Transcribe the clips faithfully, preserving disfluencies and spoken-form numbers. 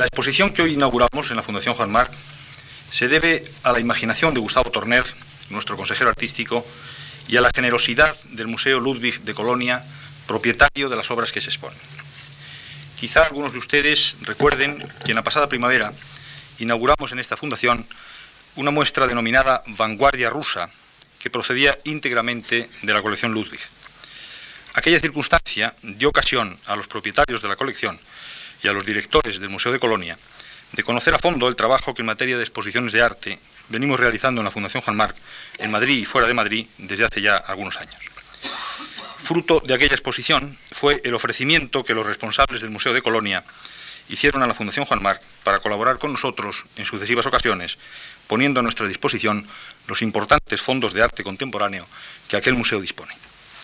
La exposición que hoy inauguramos en la Fundación Juan Marc se debe a la imaginación de Gustavo Torner, nuestro consejero artístico, y a la generosidad del Museo Ludwig de Colonia, propietario de las obras que se exponen. Quizá algunos de ustedes recuerden que en la pasada primavera inauguramos en esta fundación una muestra denominada Vanguardia Rusa, que procedía íntegramente de la colección Ludwig. Aquella circunstancia dio ocasión a los propietarios de la colección y a los directores del Museo de Colonia de conocer a fondo el trabajo que en materia de exposiciones de arte venimos realizando en la Fundación Juan Marc, en Madrid y fuera de Madrid, desde hace ya algunos años. Fruto de aquella exposición fue el ofrecimiento que los responsables del Museo de Colonia hicieron a la Fundación Juan Marc para colaborar con nosotros en sucesivas ocasiones, poniendo a nuestra disposición los importantes fondos de arte contemporáneo que aquel museo dispone.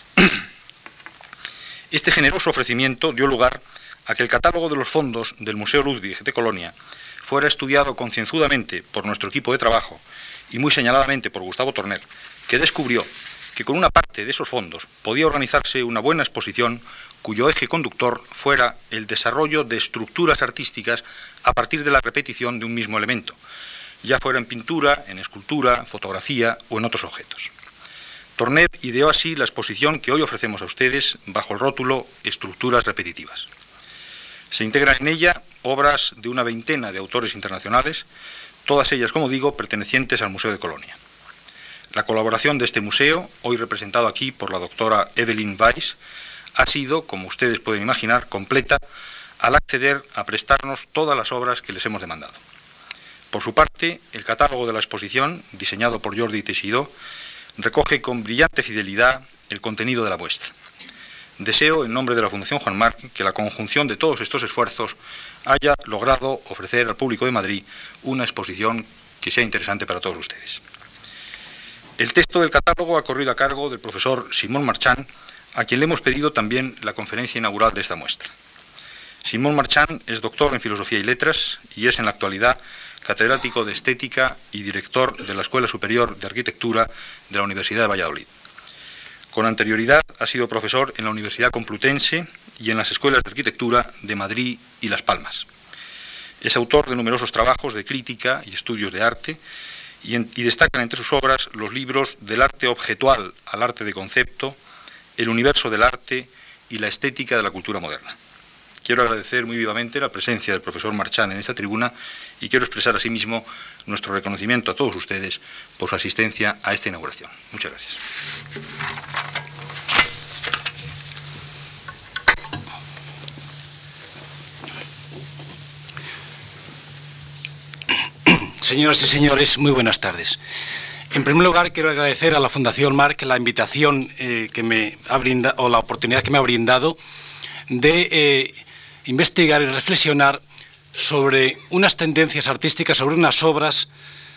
Este generoso ofrecimiento dio lugar a que el catálogo de los fondos del Museo Ludwig de Colonia fuera estudiado concienzudamente por nuestro equipo de trabajo y muy señaladamente por Gustavo Torner, que descubrió que con una parte de esos fondos podía organizarse una buena exposición cuyo eje conductor fuera el desarrollo de estructuras artísticas a partir de la repetición de un mismo elemento, ya fuera en pintura, en escultura, fotografía o en otros objetos. Torner ideó así la exposición que hoy ofrecemos a ustedes bajo el rótulo Estructuras repetitivas. Se integran en ella obras de una veintena de autores internacionales, todas ellas, como digo, pertenecientes al Museo de Colonia. La colaboración de este museo, hoy representado aquí por la doctora Evelyn Weiss, ha sido, como ustedes pueden imaginar, completa al acceder a prestarnos todas las obras que les hemos demandado. Por su parte, el catálogo de la exposición, diseñado por Jordi Teixidó, recoge con brillante fidelidad el contenido de la muestra. Deseo, en nombre de la Fundación Juan Marc, que la conjunción de todos estos esfuerzos haya logrado ofrecer al público de Madrid una exposición que sea interesante para todos ustedes. El texto del catálogo ha corrido a cargo del profesor Simón Marchán, a quien le hemos pedido también la conferencia inaugural de esta muestra. Simón Marchán es doctor en Filosofía y Letras y es en la actualidad catedrático de Estética y director de la Escuela Superior de Arquitectura de la Universidad de Valladolid. Con anterioridad ha sido profesor en la Universidad Complutense y en las Escuelas de Arquitectura de Madrid y Las Palmas. Es autor de numerosos trabajos de crítica y estudios de arte y, en, y destacan entre sus obras los libros Del arte objetual al arte de concepto, El universo del arte y La estética de la cultura moderna. Quiero agradecer muy vivamente la presencia del profesor Marchán en esta tribuna y quiero expresar asimismo nuestro reconocimiento a todos ustedes por su asistencia a esta inauguración. Muchas gracias. Señoras y señores, muy buenas tardes. En primer lugar, quiero agradecer a la Fundación Marc la invitación eh, que me ha brindado, o la oportunidad que me ha brindado de eh, investigar y reflexionar sobre unas tendencias artísticas, sobre unas obras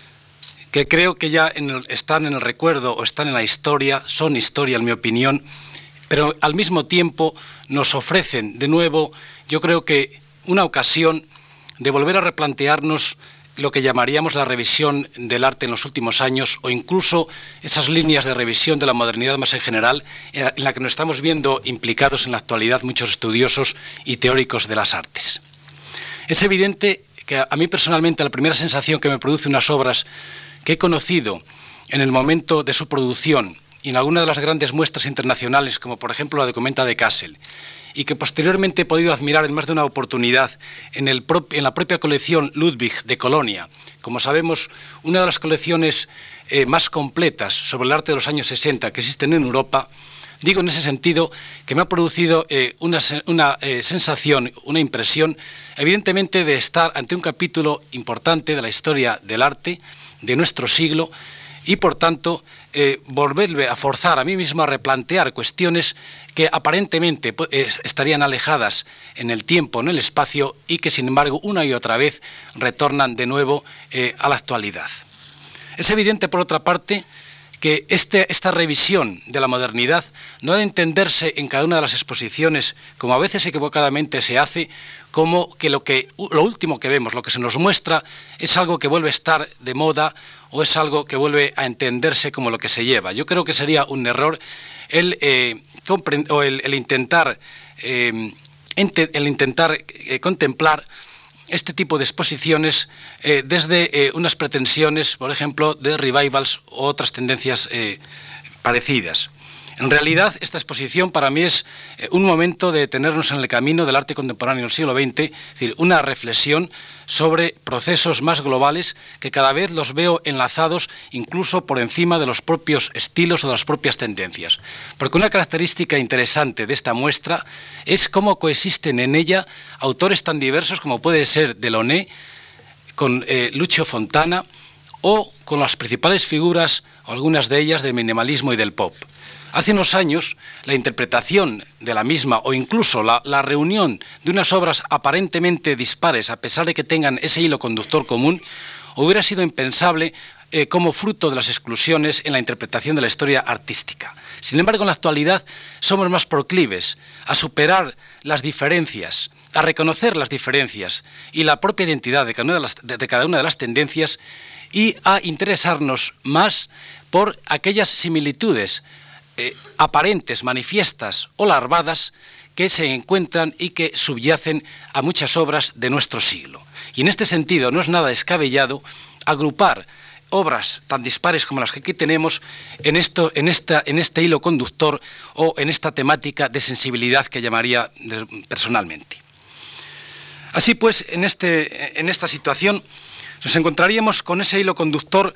que creo que ya en el, están en el recuerdo o están en la historia, son historia en mi opinión, pero al mismo tiempo nos ofrecen de nuevo, yo creo que una ocasión de volver a replantearnos lo que llamaríamos la revisión del arte en los últimos años o incluso esas líneas de revisión de la modernidad más en general en la que nos estamos viendo implicados en la actualidad muchos estudiosos y teóricos de las artes. Es evidente que a mí personalmente la primera sensación que me produce unas obras que he conocido en el momento de su producción y en alguna de las grandes muestras internacionales, como por ejemplo la de Cometa de Kassel, y que posteriormente he podido admirar en más de una oportunidad en, el pro en la propia colección Ludwig de Colonia. Como sabemos, una de las colecciones eh, más completas sobre el arte de los años sesenta que existen en Europa. Digo en ese sentido que me ha producido eh, una, una eh, sensación, una impresión, evidentemente de estar ante un capítulo importante de la historia del arte de nuestro siglo y, por tanto, eh, volverme a forzar a mí mismo a replantear cuestiones que aparentemente pues, estarían alejadas en el tiempo, en el espacio, y que, sin embargo, una y otra vez retornan de nuevo eh, a la actualidad. Es evidente, por otra parte, que este, esta revisión de la modernidad no ha de entenderse en cada una de las exposiciones, como a veces equivocadamente se hace, como que lo, que lo último que vemos, lo que se nos muestra, es algo que vuelve a estar de moda o es algo que vuelve a entenderse como lo que se lleva. Yo creo que sería un error el, eh, o el, el intentar, eh, ente, el intentar eh, contemplar este tipo de exposiciones eh, desde eh, unas pretensiones, por ejemplo, de revivals u otras tendencias eh, parecidas. En realidad, esta exposición para mí es eh, un momento de detenernos en el camino del arte contemporáneo del siglo veinte, es decir, una reflexión sobre procesos más globales que cada vez los veo enlazados incluso por encima de los propios estilos o de las propias tendencias. Porque una característica interesante de esta muestra es cómo coexisten en ella autores tan diversos como puede ser Delaunay, con eh, Lucio Fontana, o con las principales figuras, algunas de ellas, del minimalismo y del pop. Hace unos años, la interpretación de la misma o incluso la, la reunión de unas obras aparentemente dispares, a pesar de que tengan ese hilo conductor común, hubiera sido impensable eh, como fruto de las exclusiones en la interpretación de la historia artística. Sin embargo, en la actualidad somos más proclives a superar las diferencias, a reconocer las diferencias y la propia identidad de cada una de las, de, de cada una de las tendencias y a interesarnos más por aquellas similitudes Eh, aparentes, manifiestas o larvadas que se encuentran y que subyacen a muchas obras de nuestro siglo. Y en este sentido no es nada descabellado agrupar obras tan dispares como las que aquí tenemos en, esto, en, esta, en este hilo conductor o en esta temática de sensibilidad que llamaría personalmente. Así pues, en, este, en esta situación nos encontraríamos con ese hilo conductor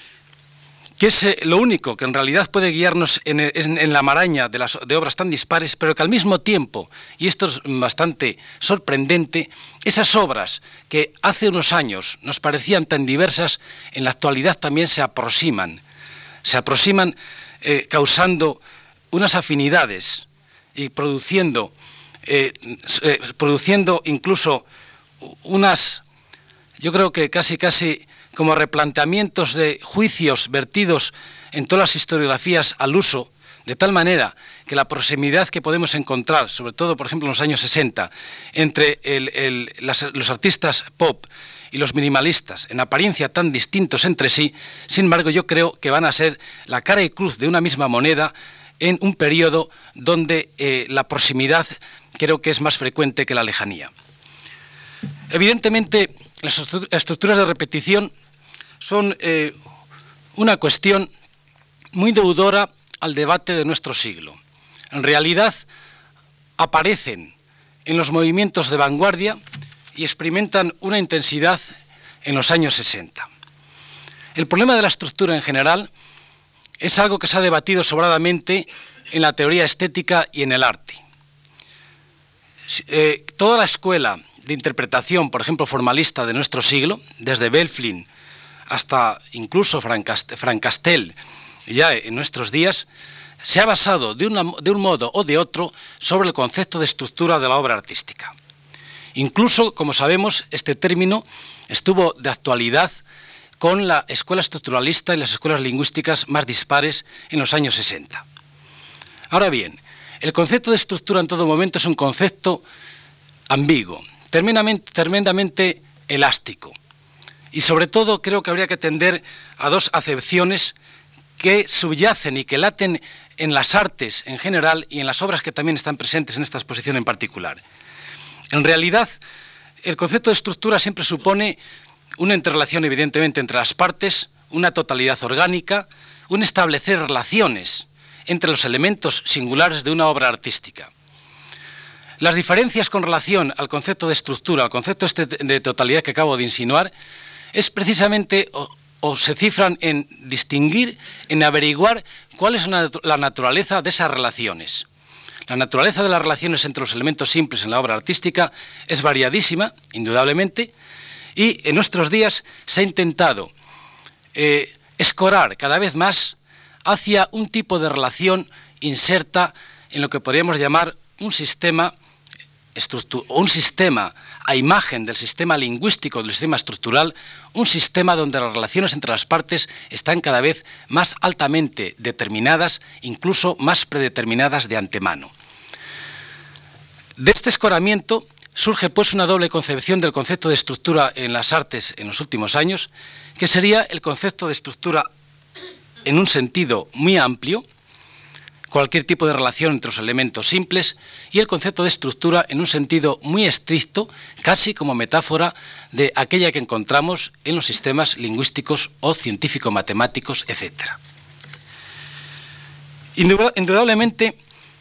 que es eh, lo único que en realidad puede guiarnos en, en, en la maraña de, las, de obras tan dispares, pero que al mismo tiempo, y esto es bastante sorprendente, esas obras que hace unos años nos parecían tan diversas, en la actualidad también se aproximan, se aproximan eh, causando unas afinidades y produciendo, eh, eh, produciendo incluso unas, yo creo que casi casi como replanteamientos de juicios vertidos en todas las historiografías al uso, de tal manera que la proximidad que podemos encontrar, sobre todo, por ejemplo, en los años sesenta, entre el, el, las, los artistas pop y los minimalistas, en apariencia tan distintos entre sí, sin embargo, yo creo que van a ser la cara y cruz de una misma moneda en un periodo donde eh, la proximidad creo que es más frecuente que la lejanía. Evidentemente, las estructuras de repetición son eh, una cuestión muy deudora al debate de nuestro siglo. En realidad, aparecen en los movimientos de vanguardia y experimentan una intensidad en los años sesenta. El problema de la estructura en general es algo que se ha debatido sobradamente en la teoría estética y en el arte. Eh, toda la escuela de interpretación, por ejemplo, formalista de nuestro siglo, desde Belflin hasta incluso Frank Castell, ya en nuestros días, se ha basado de, una, de un modo o de otro sobre el concepto de estructura de la obra artística. Incluso, como sabemos, este término estuvo de actualidad con la escuela estructuralista y las escuelas lingüísticas más dispares en los años sesenta. Ahora bien, el concepto de estructura en todo momento es un concepto ambiguo, tremendamente, tremendamente elástico. Y sobre todo creo que habría que atender a dos acepciones que subyacen y que laten en las artes en general y en las obras que también están presentes en esta exposición en particular. En realidad, el concepto de estructura siempre supone una interrelación evidentemente entre las partes, una totalidad orgánica, un establecer relaciones entre los elementos singulares de una obra artística. Las diferencias con relación al concepto de estructura, al concepto este de totalidad que acabo de insinuar, es precisamente, o, o se cifran en distinguir, en averiguar cuál es la naturaleza de esas relaciones. La naturaleza de las relaciones entre los elementos simples en la obra artística es variadísima, indudablemente, y en nuestros días se ha intentado eh, escorar cada vez más hacia un tipo de relación inserta en lo que podríamos llamar un sistema, un sistema a imagen del sistema lingüístico, del sistema estructural, un sistema donde las relaciones entre las partes están cada vez más altamente determinadas, incluso más predeterminadas de antemano. De este escoramiento surge pues una doble concepción del concepto de estructura en las artes en los últimos años, que sería el concepto de estructura en un sentido muy amplio, cualquier tipo de relación entre los elementos simples, y el concepto de estructura en un sentido muy estricto, casi como metáfora de aquella que encontramos en los sistemas lingüísticos o científico-matemáticos, etcétera. Indudablemente,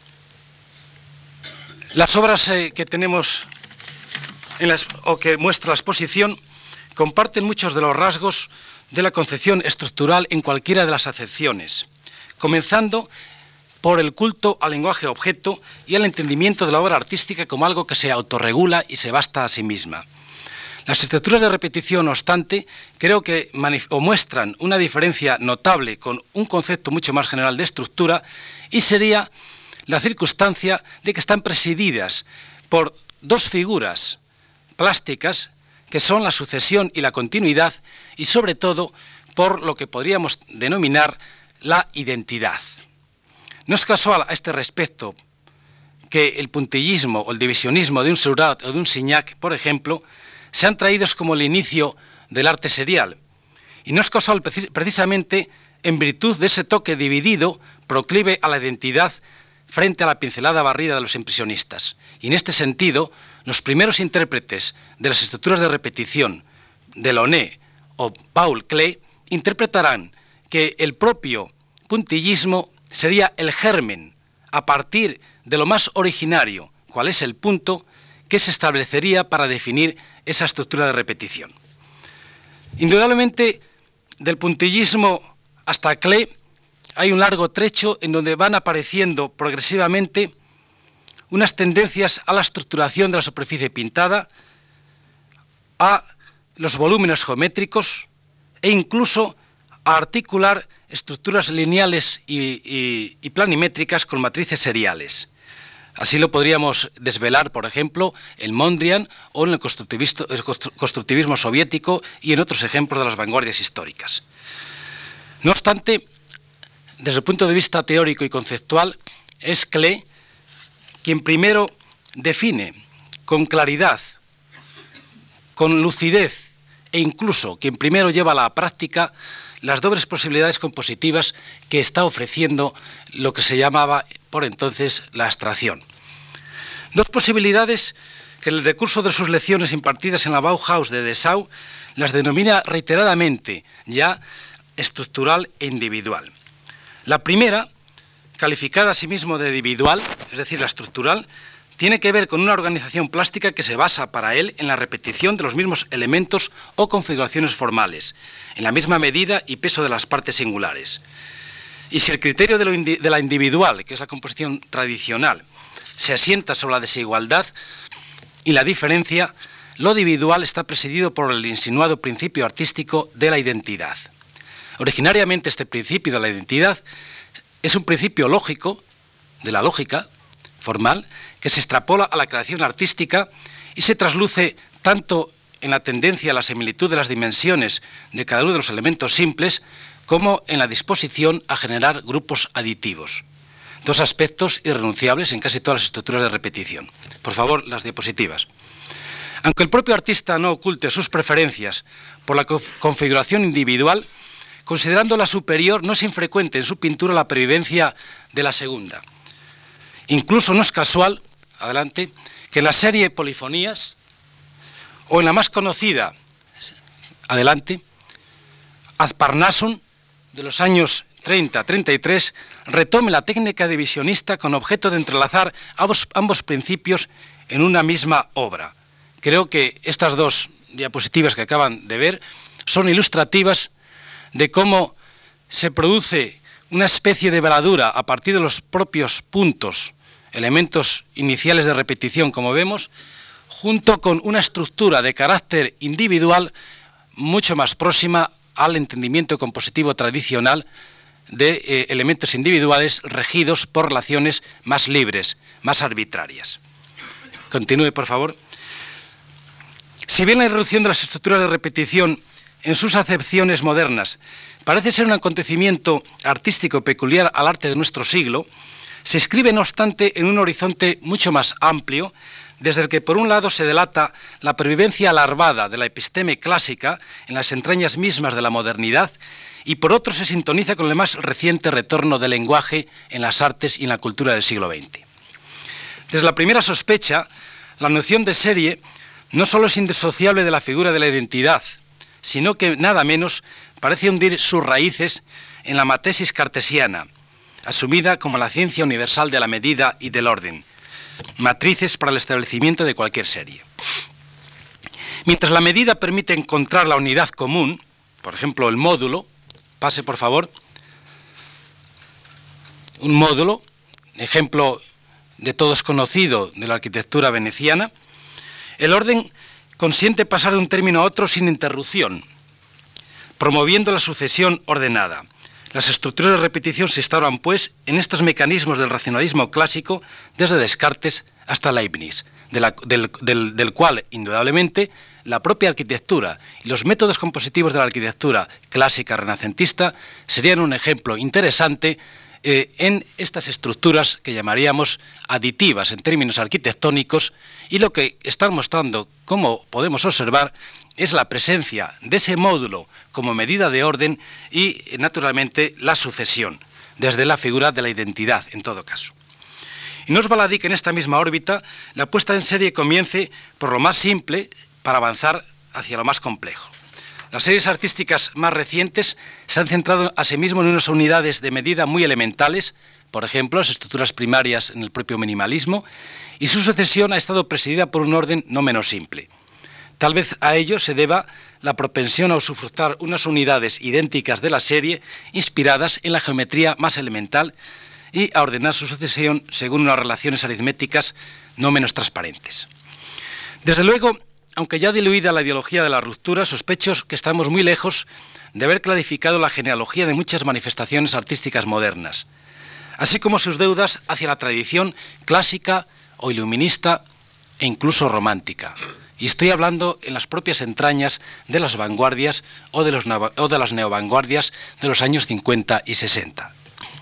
las obras eh, que tenemos en las, o que muestra la exposición comparten muchos de los rasgos de la concepción estructural en cualquiera de las acepciones, comenzando por el culto al lenguaje objeto y al entendimiento de la obra artística como algo que se autorregula y se basta a sí misma. Las estructuras de repetición, no obstante, creo que o muestran una diferencia notable con un concepto mucho más general de estructura, y sería la circunstancia de que están presididas por dos figuras plásticas, que son la sucesión y la continuidad, y sobre todo por lo que podríamos denominar la identidad. No es casual a este respecto que el puntillismo o el divisionismo de un Seurat o de un Signac, por ejemplo, sean traídos como el inicio del arte serial. Y no es casual precisamente en virtud de ese toque dividido proclive a la identidad frente a la pincelada barrida de los impresionistas. Y en este sentido, los primeros intérpretes de las estructuras de repetición, Delaunay o Paul Klee, interpretarán que el propio puntillismo sería el germen, a partir de lo más originario, cuál es el punto que se establecería para definir esa estructura de repetición. Indudablemente, del puntillismo hasta Klee hay un largo trecho en donde van apareciendo progresivamente unas tendencias a la estructuración de la superficie pintada, a los volúmenes geométricos e incluso a articular estructuras lineales y, y, y planimétricas con matrices seriales. Así lo podríamos desvelar, por ejemplo, en Mondrian o en el constructivismo, el constructivismo soviético y en otros ejemplos de las vanguardias históricas. No obstante, desde el punto de vista teórico y conceptual, es Klee quien primero define con claridad, con lucidez e incluso quien primero lleva a la práctica las dobles posibilidades compositivas que está ofreciendo lo que se llamaba por entonces la abstracción. Dos posibilidades que en el decurso de sus lecciones impartidas en la Bauhaus de Dessau las denomina reiteradamente ya estructural e individual. La primera, calificada asimismo de individual, es decir, la estructural, tiene que ver con una organización plástica que se basa para él en la repetición de los mismos elementos o configuraciones formales, en la misma medida y peso de las partes singulares. Y si el criterio de, lo indi de la individual, que es la composición tradicional, se asienta sobre la desigualdad y la diferencia, lo individual está presidido por el insinuado principio artístico de la identidad. Originariamente este principio de la identidad es un principio lógico, de la lógica formal, que se extrapola a la creación artística y se trasluce tanto en la tendencia a la similitud de las dimensiones de cada uno de los elementos simples, como en la disposición a generar grupos aditivos. Dos aspectos irrenunciables en casi todas las estructuras de repetición. Por favor, las diapositivas. Aunque el propio artista no oculte sus preferencias por la configuración individual, considerándola superior, no es infrecuente en su pintura la pervivencia de la segunda. Incluso no es casual, adelante, que en la serie Polifonías, o en la más conocida, adelante, Ad Parnassum, de los años treinta a treinta y tres, retome la técnica divisionista con objeto de entrelazar ambos, ambos principios en una misma obra. Creo que estas dos diapositivas que acaban de ver son ilustrativas de cómo se produce una especie de veladura a partir de los propios puntos, elementos iniciales de repetición, como vemos, junto con una estructura de carácter individual mucho más próxima al entendimiento compositivo tradicional de eh, elementos individuales regidos por relaciones más libres, más arbitrarias. Continúe, por favor. Si bien la irrupción de las estructuras de repetición en sus acepciones modernas parece ser un acontecimiento artístico peculiar al arte de nuestro siglo, se inscribe, no obstante, en un horizonte mucho más amplio, desde el que por un lado se delata la pervivencia alarvada de la episteme clásica en las entrañas mismas de la modernidad, y por otro se sintoniza con el más reciente retorno del lenguaje en las artes y en la cultura del siglo veinte. Desde la primera sospecha, la noción de serie no solo es indisociable de la figura de la identidad, sino que nada menos parece hundir sus raíces en la matesis cartesiana, asumida como la ciencia universal de la medida y del orden, matrices para el establecimiento de cualquier serie. Mientras la medida permite encontrar la unidad común, por ejemplo el módulo, pase por favor, un módulo, ejemplo de todos conocido de la arquitectura veneciana, el orden consiente pasar de un término a otro sin interrupción, promoviendo la sucesión ordenada. Las estructuras de repetición se instauran, pues, en estos mecanismos del racionalismo clásico desde Descartes hasta Leibniz, de la, del, del, del cual, indudablemente, la propia arquitectura y los métodos compositivos de la arquitectura clásica renacentista serían un ejemplo interesante eh, en estas estructuras que llamaríamos aditivas en términos arquitectónicos, y lo que están mostrando, como podemos observar, es la presencia de ese módulo como medida de orden y, naturalmente, la sucesión, desde la figura de la identidad, en todo caso. Y no es baladí que en esta misma órbita la puesta en serie comience por lo más simple para avanzar hacia lo más complejo. Las series artísticas más recientes se han centrado asimismo en unas unidades de medida muy elementales, por ejemplo, las estructuras primarias en el propio minimalismo, y su sucesión ha estado presidida por un orden no menos simple. Tal vez a ello se deba la propensión a usufructar unas unidades idénticas de la serie inspiradas en la geometría más elemental y a ordenar su sucesión según unas relaciones aritméticas no menos transparentes. Desde luego, aunque ya diluida la ideología de la ruptura, sospecho que estamos muy lejos de haber clarificado la genealogía de muchas manifestaciones artísticas modernas, así como sus deudas hacia la tradición clásica o iluminista e incluso romántica. Y estoy hablando en las propias entrañas de las vanguardias o de, los, o de las neovanguardias de los años cincuenta y sesenta.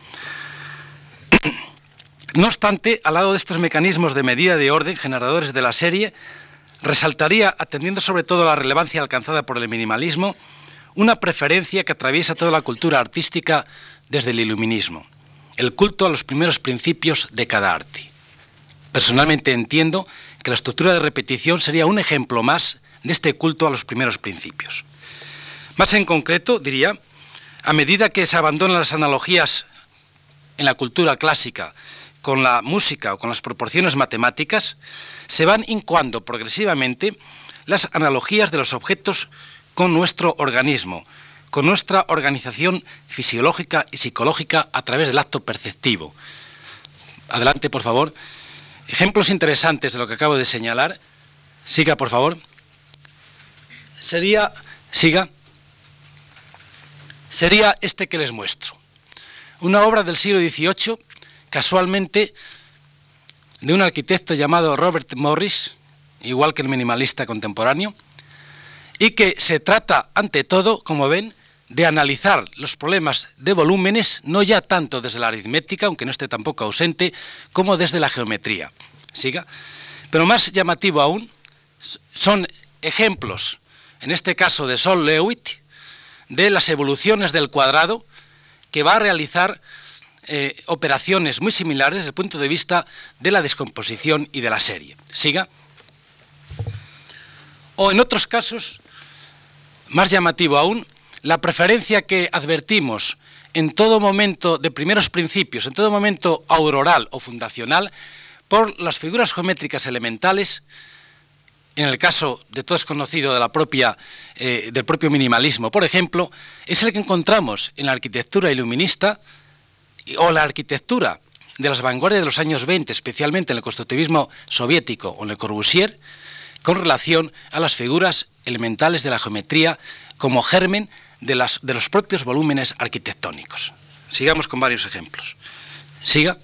No obstante, al lado de estos mecanismos de medida de orden generadores de la serie, resaltaría, atendiendo sobre todo a la relevancia alcanzada por el minimalismo, una preferencia que atraviesa toda la cultura artística desde el iluminismo, el culto a los primeros principios de cada arte. Personalmente entiendo que la estructura de repetición sería un ejemplo más de este culto a los primeros principios. Más en concreto, diría, a medida que se abandonan las analogías en la cultura clásica con la música o con las proporciones matemáticas, se van incoando progresivamente las analogías de los objetos con nuestro organismo, con nuestra organización fisiológica y psicológica a través del acto perceptivo. Adelante, por favor. Ejemplos interesantes de lo que acabo de señalar. Siga, por favor. Sería, siga. Sería este que les muestro. Una obra del siglo dieciocho, casualmente, de un arquitecto llamado Robert Morris, igual que el minimalista contemporáneo, y que se trata, ante todo, como ven, de analizar los problemas de volúmenes, no ya tanto desde la aritmética, aunque no esté tampoco ausente, como desde la geometría. Siga. Pero más llamativo aún, son ejemplos, en este caso de Sol Lewitt, de las evoluciones del cuadrado, que va a realizar eh, operaciones muy similares desde el punto de vista de la descomposición y de la serie. Siga. O en otros casos, más llamativo aún, la preferencia que advertimos en todo momento de primeros principios, en todo momento auroral o fundacional, por las figuras geométricas elementales, en el caso de todo es conocido de la propia, eh, del propio minimalismo, por ejemplo, es el que encontramos en la arquitectura iluminista o la arquitectura de las vanguardias de los años veinte, especialmente en el constructivismo soviético o en Le Corbusier, con relación a las figuras elementales de la geometría como germen de, las, de los propios volúmenes arquitectónicos. Sigamos con varios ejemplos. Siga.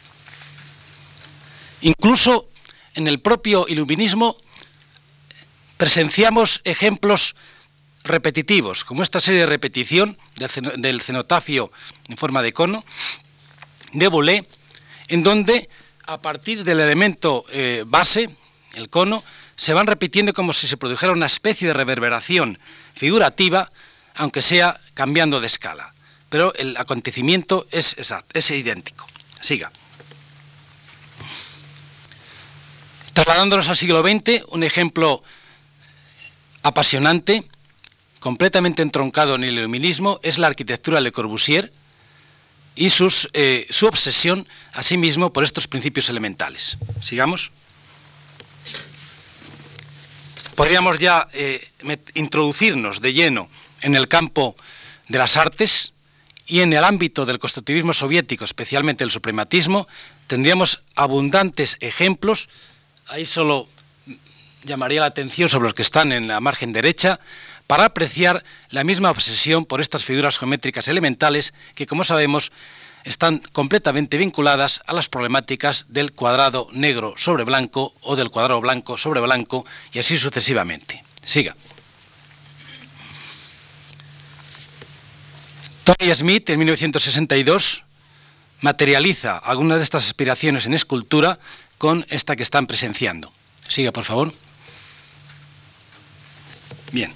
Incluso en el propio iluminismo presenciamos ejemplos repetitivos, como esta serie de repetición del, del cenotafio en forma de cono, de Boulez, en donde a partir del elemento eh, base, el cono, se van repitiendo como si se produjera una especie de reverberación figurativa aunque sea cambiando de escala. Pero el acontecimiento es exacto, es idéntico. Siga. Trasladándonos al siglo veinte, un ejemplo apasionante, completamente entroncado en el iluminismo, es la arquitectura de Le Corbusier y sus, eh, su obsesión, asimismo, por estos principios elementales. Sigamos. Podríamos ya eh, introducirnos de lleno en el campo de las artes y en el ámbito del constructivismo soviético, especialmente el suprematismo, tendríamos abundantes ejemplos. Ahí solo llamaría la atención sobre los que están en la margen derecha para apreciar la misma obsesión por estas figuras geométricas elementales que, como sabemos, están completamente vinculadas a las problemáticas del cuadrado negro sobre blanco o del cuadrado blanco sobre blanco y así sucesivamente. Siga. Tony Smith, en mil novecientos sesenta y dos, materializa algunas de estas aspiraciones en escultura con esta que están presenciando. Siga, por favor. Bien.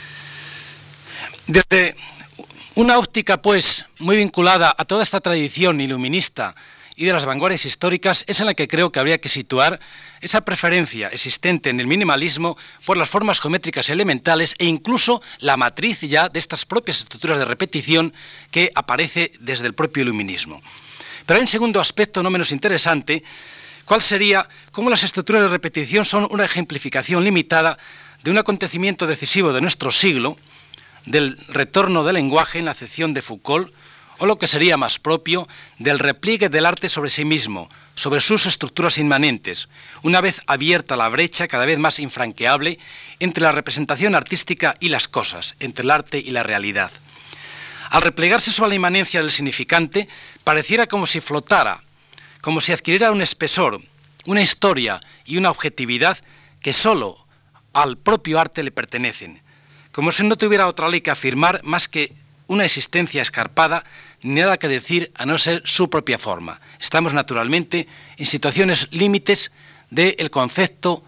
Desde una óptica, pues, muy vinculada a toda esta tradición iluminista y de las vanguardias históricas, es en la que creo que habría que situar esa preferencia existente en el minimalismo por las formas geométricas elementales e incluso la matriz ya de estas propias estructuras de repetición que aparece desde el propio iluminismo. Pero hay un segundo aspecto no menos interesante, cuál sería cómo las estructuras de repetición son una ejemplificación limitada de un acontecimiento decisivo de nuestro siglo, del retorno del lenguaje en la acepción de Foucault, o lo que sería más propio, del repliegue del arte sobre sí mismo, sobre sus estructuras inmanentes, una vez abierta la brecha cada vez más infranqueable entre la representación artística y las cosas, entre el arte y la realidad. Al replegarse sobre la inmanencia del significante, pareciera como si flotara, como si adquiriera un espesor, una historia y una objetividad que sólo al propio arte le pertenecen, como si no tuviera otra ley que afirmar más que una existencia escarpada, ni nada que decir a no ser su propia forma. Estamos naturalmente en situaciones límites del concepto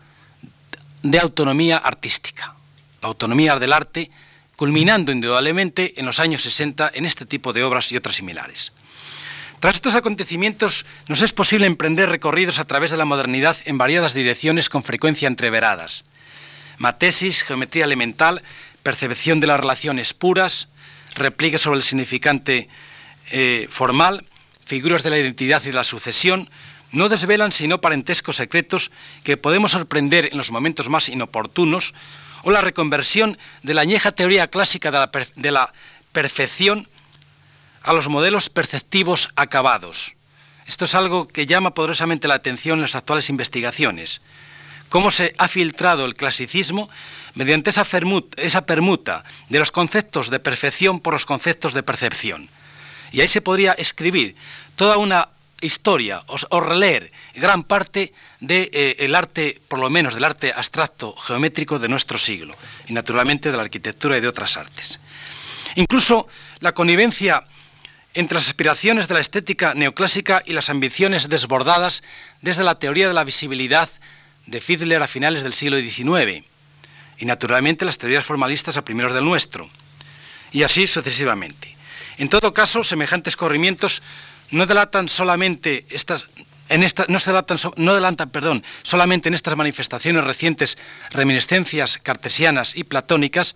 de autonomía artística, la autonomía del arte, culminando indudablemente en los años sesenta en este tipo de obras y otras similares. Tras estos acontecimientos nos es posible emprender recorridos a través de la modernidad en variadas direcciones con frecuencia entreveradas. Matesis, geometría elemental, percepción de las relaciones puras, repliegue sobre el significante eh, formal, figuras de la identidad y de la sucesión, no desvelan sino parentescos secretos que podemos sorprender en los momentos más inoportunos, o la reconversión de la añeja teoría clásica de la, per de la perfección a los modelos perceptivos acabados. Esto es algo que llama poderosamente la atención en las actuales investigaciones. Cómo se ha filtrado el clasicismo mediante esa, esa permuta de los conceptos de perfección por los conceptos de percepción. Y ahí se podría escribir toda una historia o, o releer gran parte del de, eh, arte, por lo menos del arte abstracto geométrico de nuestro siglo, y naturalmente de la arquitectura y de otras artes. Incluso la connivencia entre las aspiraciones de la estética neoclásica y las ambiciones desbordadas desde la teoría de la visibilidad de Fiedler a finales del siglo diecinueve, y naturalmente las teorías formalistas a primeros del nuestro, y así sucesivamente. En todo caso, semejantes corrimientos no delatan solamente estas, en esta, no se delatan, no delatan, perdón, solamente en estas manifestaciones recientes reminiscencias cartesianas y platónicas,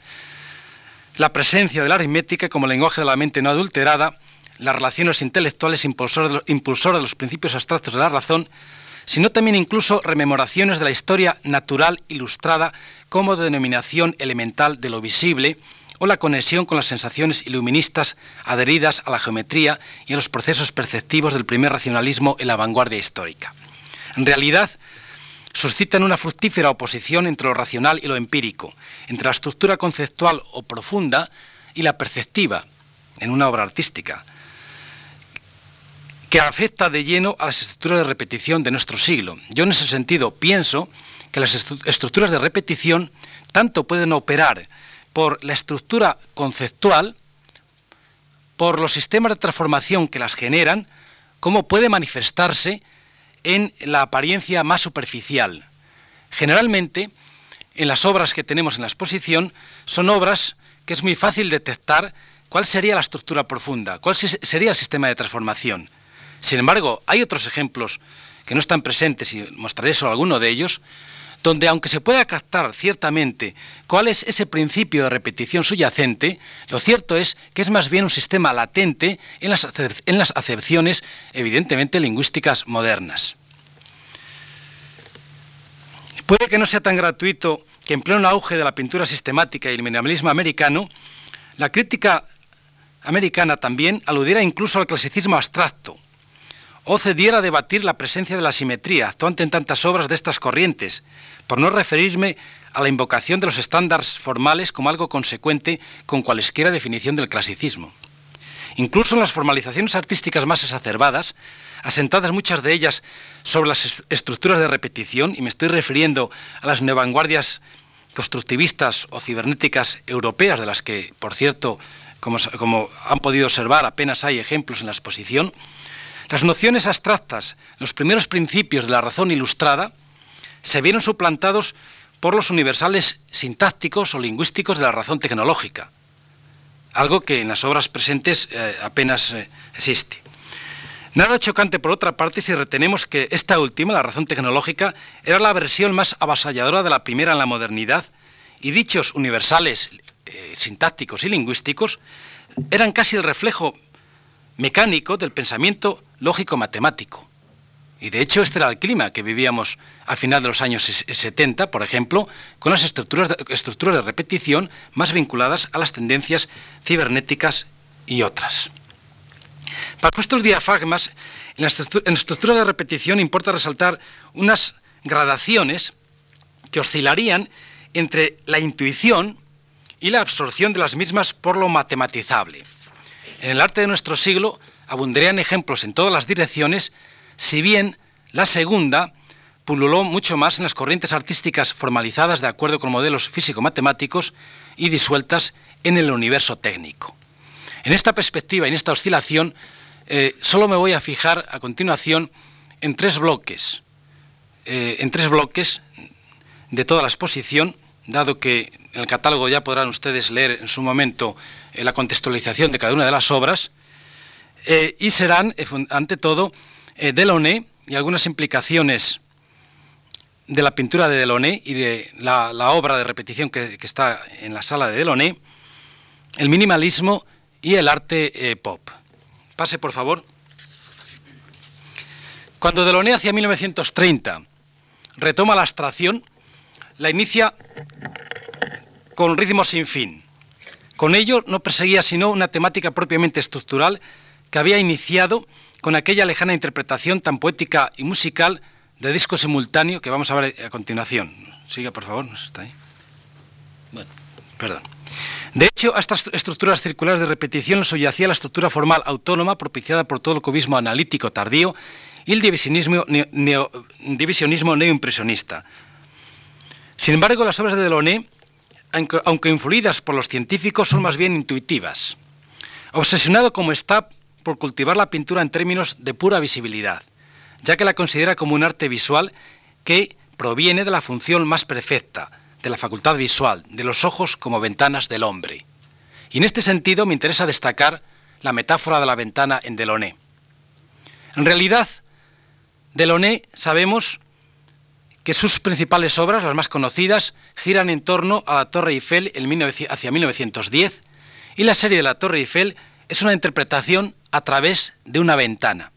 la presencia de la aritmética como lenguaje de la mente no adulterada, las relaciones intelectuales impulsoras impulsor de los principios abstractos de la razón, sino también incluso rememoraciones de la historia natural ilustrada como denominación elemental de lo visible, o la conexión con las sensaciones iluministas adheridas a la geometría y a los procesos perceptivos del primer racionalismo en la vanguardia histórica. En realidad, suscitan una fructífera oposición entre lo racional y lo empírico, entre la estructura conceptual o profunda y la perceptiva en una obra artística, que afecta de lleno a las estructuras de repetición de nuestro siglo. Yo en ese sentido pienso que las estructuras de repetición tanto pueden operar por la estructura conceptual, por los sistemas de transformación que las generan, como puede manifestarse en la apariencia más superficial. Generalmente, en las obras que tenemos en la exposición son obras que es muy fácil detectar cuál sería la estructura profunda, cuál sería el sistema de transformación. Sin embargo, hay otros ejemplos que no están presentes, y mostraré solo alguno de ellos, donde aunque se pueda captar ciertamente cuál es ese principio de repetición subyacente, lo cierto es que es más bien un sistema latente en las, en las acepciones evidentemente lingüísticas modernas. Puede que no sea tan gratuito que en pleno auge de la pintura sistemática y el minimalismo americano, la crítica americana también aludiera incluso al clasicismo abstracto, o cediera a debatir la presencia de la simetría actuante en tantas obras de estas corrientes, por no referirme a la invocación de los estándares formales como algo consecuente con cualesquiera definición del clasicismo. Incluso en las formalizaciones artísticas más exacerbadas, asentadas muchas de ellas sobre las estructuras de repetición, y me estoy refiriendo a las neovanguardias constructivistas o cibernéticas europeas, de las que, por cierto, como, como han podido observar, apenas hay ejemplos en la exposición, las nociones abstractas, los primeros principios de la razón ilustrada, se vieron suplantados por los universales sintácticos o lingüísticos de la razón tecnológica, algo que en las obras presentes eh, apenas eh, existe. Nada chocante, por otra parte, si retenemos que esta última, la razón tecnológica, era la versión más avasalladora de la primera en la modernidad, y dichos universales eh, sintácticos y lingüísticos eran casi el reflejo mecánico del pensamiento lógico-matemático. Y de hecho este era el clima que vivíamos a final de los años setenta, por ejemplo, con las estructuras de, estructuras de repetición más vinculadas a las tendencias cibernéticas y otras. Para estos diafragmas, en la estructura de repetición importa resaltar unas gradaciones que oscilarían entre la intuición y la absorción de las mismas por lo matematizable. En el arte de nuestro siglo abundarían ejemplos en todas las direcciones, si bien la segunda pululó mucho más en las corrientes artísticas formalizadas de acuerdo con modelos físico-matemáticos y disueltas en el universo técnico. En esta perspectiva y en esta oscilación, eh, solo me voy a fijar a continuación en tres bloques, eh, en tres bloques de toda la exposición, dado que en el catálogo ya podrán ustedes leer en su momento eh, la contextualización de cada una de las obras, eh, y serán, eh, ante todo, eh, Delaunay y algunas implicaciones de la pintura de Delaunay y de la, la obra de repetición que, que está en la sala de Delaunay, el minimalismo y el arte eh, pop. Pase, por favor. Cuando Delaunay hacia mil novecientos treinta retoma la abstracción, la inicia con ritmo sin fin. Con ello no perseguía sino una temática propiamente estructural que había iniciado con aquella lejana interpretación tan poética y musical de disco simultáneo que vamos a ver a continuación. Siga, por favor. ¿Está ahí? Bueno, perdón. De hecho, a estas estructuras circulares de repetición subyacía la estructura formal autónoma propiciada por todo el cubismo analítico tardío y el divisionismo, neo, neo, divisionismo neoimpresionista. Sin embargo, las obras de Delaunay, aunque, aunque influidas por los científicos, son más bien intuitivas. Obsesionado como está por cultivar la pintura en términos de pura visibilidad, ya que la considera como un arte visual que proviene de la función más perfecta, de la facultad visual, de los ojos como ventanas del hombre. Y en este sentido me interesa destacar la metáfora de la ventana en Delaunay. En realidad, Delaunay sabemos que sus principales obras, las más conocidas, giran en torno a la Torre Eiffel hacia mil novecientos diez, y la serie de la Torre Eiffel es una interpretación a través de una ventana.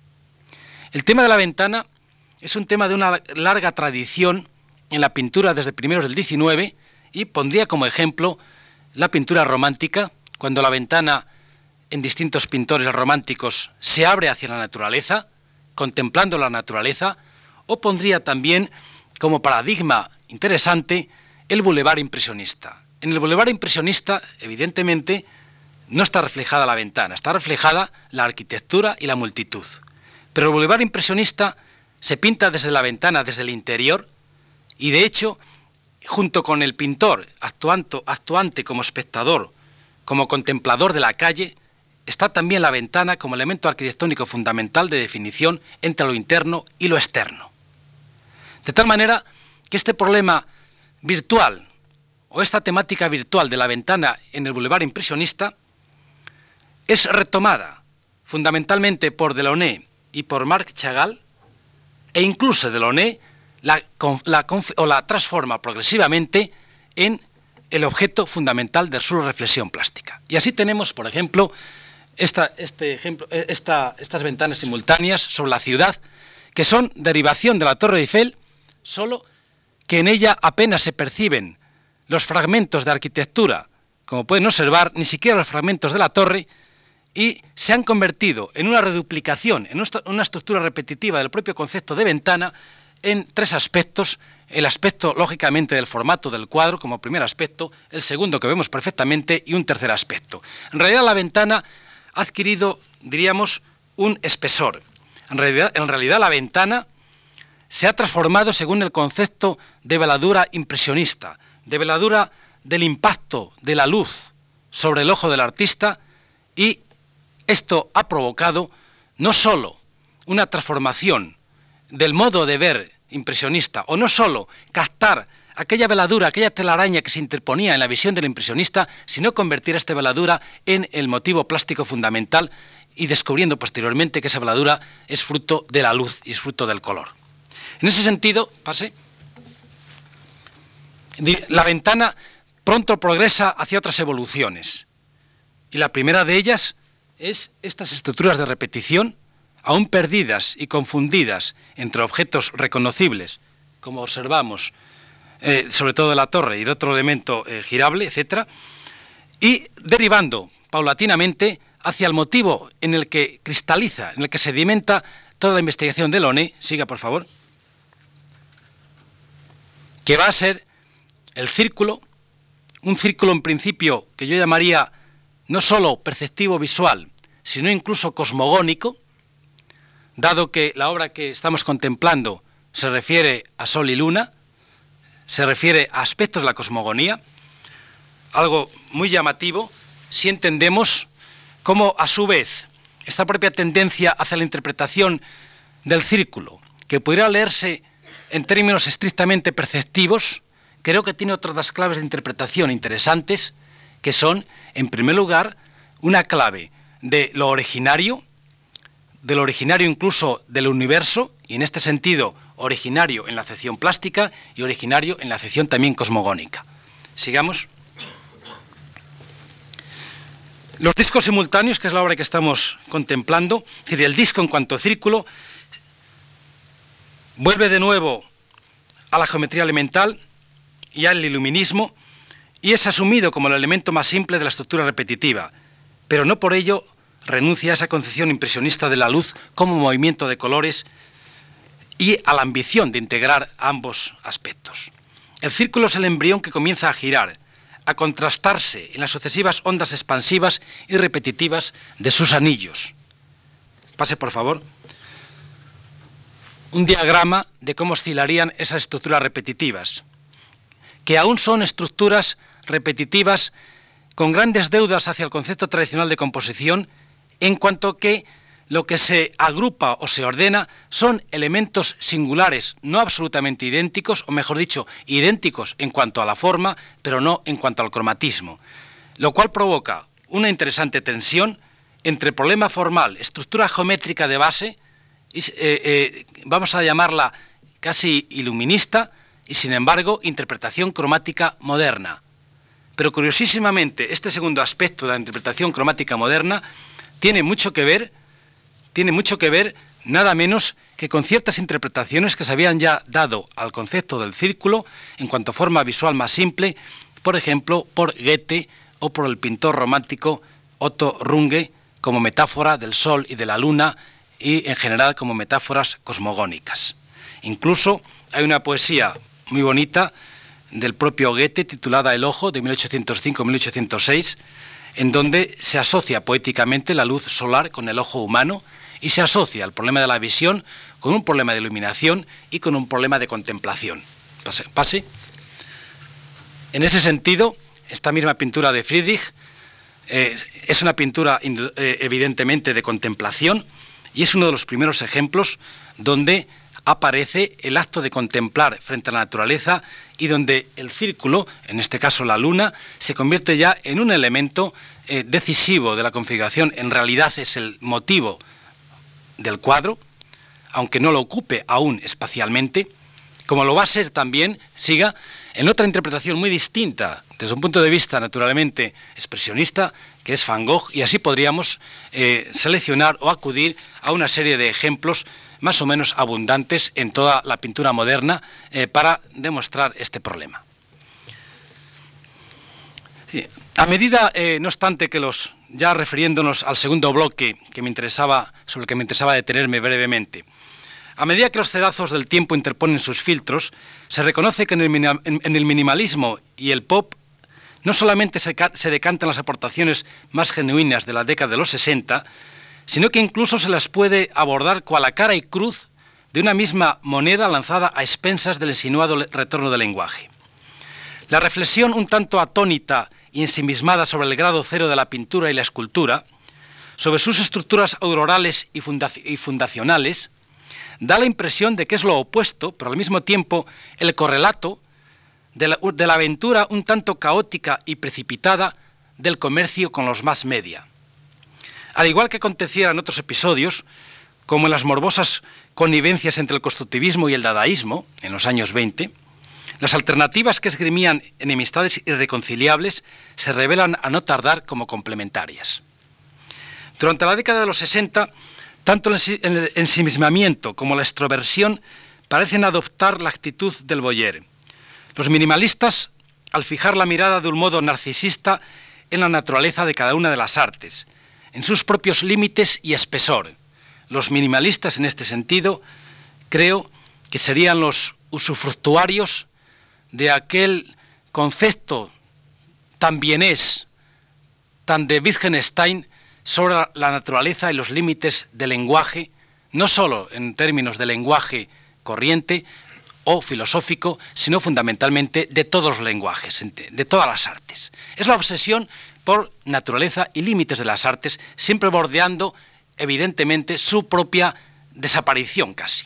El tema de la ventana es un tema de una larga tradición en la pintura desde primeros del diecinueve, y pondría como ejemplo la pintura romántica, cuando la ventana en distintos pintores románticos se abre hacia la naturaleza, contemplando la naturaleza, o pondría también como paradigma interesante el bulevar impresionista. En el bulevar impresionista, evidentemente, no está reflejada la ventana, está reflejada la arquitectura y la multitud. Pero el bulevar impresionista se pinta desde la ventana, desde el interior, y de hecho, junto con el pintor actuando, actuante como espectador, como contemplador de la calle, está también la ventana como elemento arquitectónico fundamental de definición entre lo interno y lo externo. De tal manera que este problema virtual o esta temática virtual de la ventana en el Boulevard Impresionista es retomada fundamentalmente por Delaunay y por Marc Chagall, e incluso Delaunay la, la, o la transforma progresivamente en el objeto fundamental de su reflexión plástica. Y así tenemos, por ejemplo, esta, este ejemplo esta, estas ventanas simultáneas sobre la ciudad, que son derivación de la Torre Eiffel, solo que en ella apenas se perciben los fragmentos de arquitectura, como pueden observar, ni siquiera los fragmentos de la torre, y se han convertido en una reduplicación, en una estructura repetitiva del propio concepto de ventana en tres aspectos: el aspecto, lógicamente, del formato del cuadro como primer aspecto, el segundo que vemos perfectamente y un tercer aspecto. En realidad la ventana ha adquirido, diríamos, un espesor. En realidad, en realidad la ventana se ha transformado según el concepto de veladura impresionista, de veladura del impacto de la luz sobre el ojo del artista, y esto ha provocado no solo una transformación del modo de ver impresionista, o no solo captar aquella veladura, aquella telaraña que se interponía en la visión del impresionista, sino convertir esta veladura en el motivo plástico fundamental, y descubriendo posteriormente que esa veladura es fruto de la luz y es fruto del color. En ese sentido, pase, la ventana pronto progresa hacia otras evoluciones, y la primera de ellas es estas estructuras de repetición, aún perdidas y confundidas entre objetos reconocibles, como observamos, eh, sobre todo de la torre y de otro elemento eh, girable, etcétera, y derivando paulatinamente hacia el motivo en el que cristaliza, en el que sedimenta toda la investigación de Delaunay, siga por favor, que va a ser el círculo, un círculo en principio que yo llamaría no solo perceptivo visual, sino incluso cosmogónico, dado que la obra que estamos contemplando se refiere a Sol y Luna, se refiere a aspectos de la cosmogonía, algo muy llamativo si entendemos cómo, a su vez, esta propia tendencia hacia la interpretación del círculo, que pudiera leerse en términos estrictamente perceptivos, creo que tiene otras claves de interpretación interesantes, que son, en primer lugar, una clave de lo originario, de lo originario incluso del universo, y en este sentido originario en la acepción plástica y originario en la acepción también cosmogónica. Sigamos. Los discos simultáneos, que es la obra que estamos contemplando, es decir, el disco en cuanto a círculo, vuelve de nuevo a la geometría elemental y al iluminismo, y es asumido como el elemento más simple de la estructura repetitiva, pero no por ello renuncia a esa concepción impresionista de la luz como movimiento de colores y a la ambición de integrar ambos aspectos. El círculo es el embrión que comienza a girar, a contrastarse en las sucesivas ondas expansivas y repetitivas de sus anillos. Pase, por favor. Un diagrama de cómo oscilarían esas estructuras repetitivas, que aún son estructuras repetitivas con grandes deudas hacia el concepto tradicional de composición, en cuanto que lo que se agrupa o se ordena son elementos singulares, no absolutamente idénticos, o mejor dicho, idénticos en cuanto a la forma, pero no en cuanto al cromatismo, lo cual provoca una interesante tensión entre problema formal, estructura geométrica de base, y, eh, eh, vamos a llamarla casi iluminista, y sin embargo interpretación cromática moderna. Pero curiosísimamente este segundo aspecto de la interpretación cromática moderna tiene mucho que ver, tiene mucho que ver nada menos que con ciertas interpretaciones que se habían ya dado al concepto del círculo en cuanto a forma visual más simple, por ejemplo, por Goethe o por el pintor romántico Otto Runge, como metáfora del sol y de la luna y en general como metáforas cosmogónicas. Incluso hay una poesía muy bonita del propio Goethe titulada El ojo, de mil ochocientos cinco a mil ochocientos seis, en donde se asocia poéticamente la luz solar con el ojo humano y se asocia el problema de la visión con un problema de iluminación y con un problema de contemplación. Pase. pase. En ese sentido, esta misma pintura de Friedrich eh, es una pintura eh, evidentemente de contemplación, y es uno de los primeros ejemplos donde aparece el acto de contemplar frente a la naturaleza y donde el círculo, en este caso la luna, se convierte ya en un elemento eh, decisivo de la configuración. En realidad es el motivo del cuadro, aunque no lo ocupe aún espacialmente, como lo va a ser también, siga, en otra interpretación muy distinta, desde un punto de vista naturalmente expresionista, que es Van Gogh, y así podríamos eh, seleccionar o acudir a una serie de ejemplos más o menos abundantes en toda la pintura moderna eh, para demostrar este problema. Sí. A medida, eh, no obstante, que los, ya refiriéndonos al segundo bloque que me interesaba, sobre el que me interesaba detenerme brevemente, a medida que los cedazos del tiempo interponen sus filtros, se reconoce que en el, en el minimalismo y el pop no solamente se, se decantan las aportaciones más genuinas de la década de los sesenta, sino que incluso se las puede abordar cual la cara y cruz de una misma moneda lanzada a expensas del insinuado retorno del lenguaje. La reflexión un tanto atónita y ensimismada sobre el grado cero de la pintura y la escultura, sobre sus estructuras aurorales y, funda y fundacionales, da la impresión de que es lo opuesto, pero al mismo tiempo el correlato de la, de la aventura un tanto caótica y precipitada del comercio con los mass media. Al igual que aconteciera en otros episodios, como en las morbosas connivencias entre el constructivismo y el dadaísmo, en los años veinte, las alternativas que esgrimían enemistades irreconciliables se revelan a no tardar como complementarias. Durante la década de los sesenta, tanto el ensimismamiento como la extroversión parecen adoptar la actitud del voyeur. Los minimalistas, al fijar la mirada de un modo narcisista en la naturaleza de cada una de las artes, en sus propios límites y espesor. Los minimalistas, en este sentido, creo que serían los usufructuarios de aquel concepto tan vienés, tan de Wittgenstein, sobre la naturaleza y los límites del lenguaje, no solo en términos de lenguaje corriente o filosófico, sino fundamentalmente de todos los lenguajes, de todas las artes. Es la obsesión por naturaleza y límites de las artes, siempre bordeando, evidentemente, su propia desaparición casi.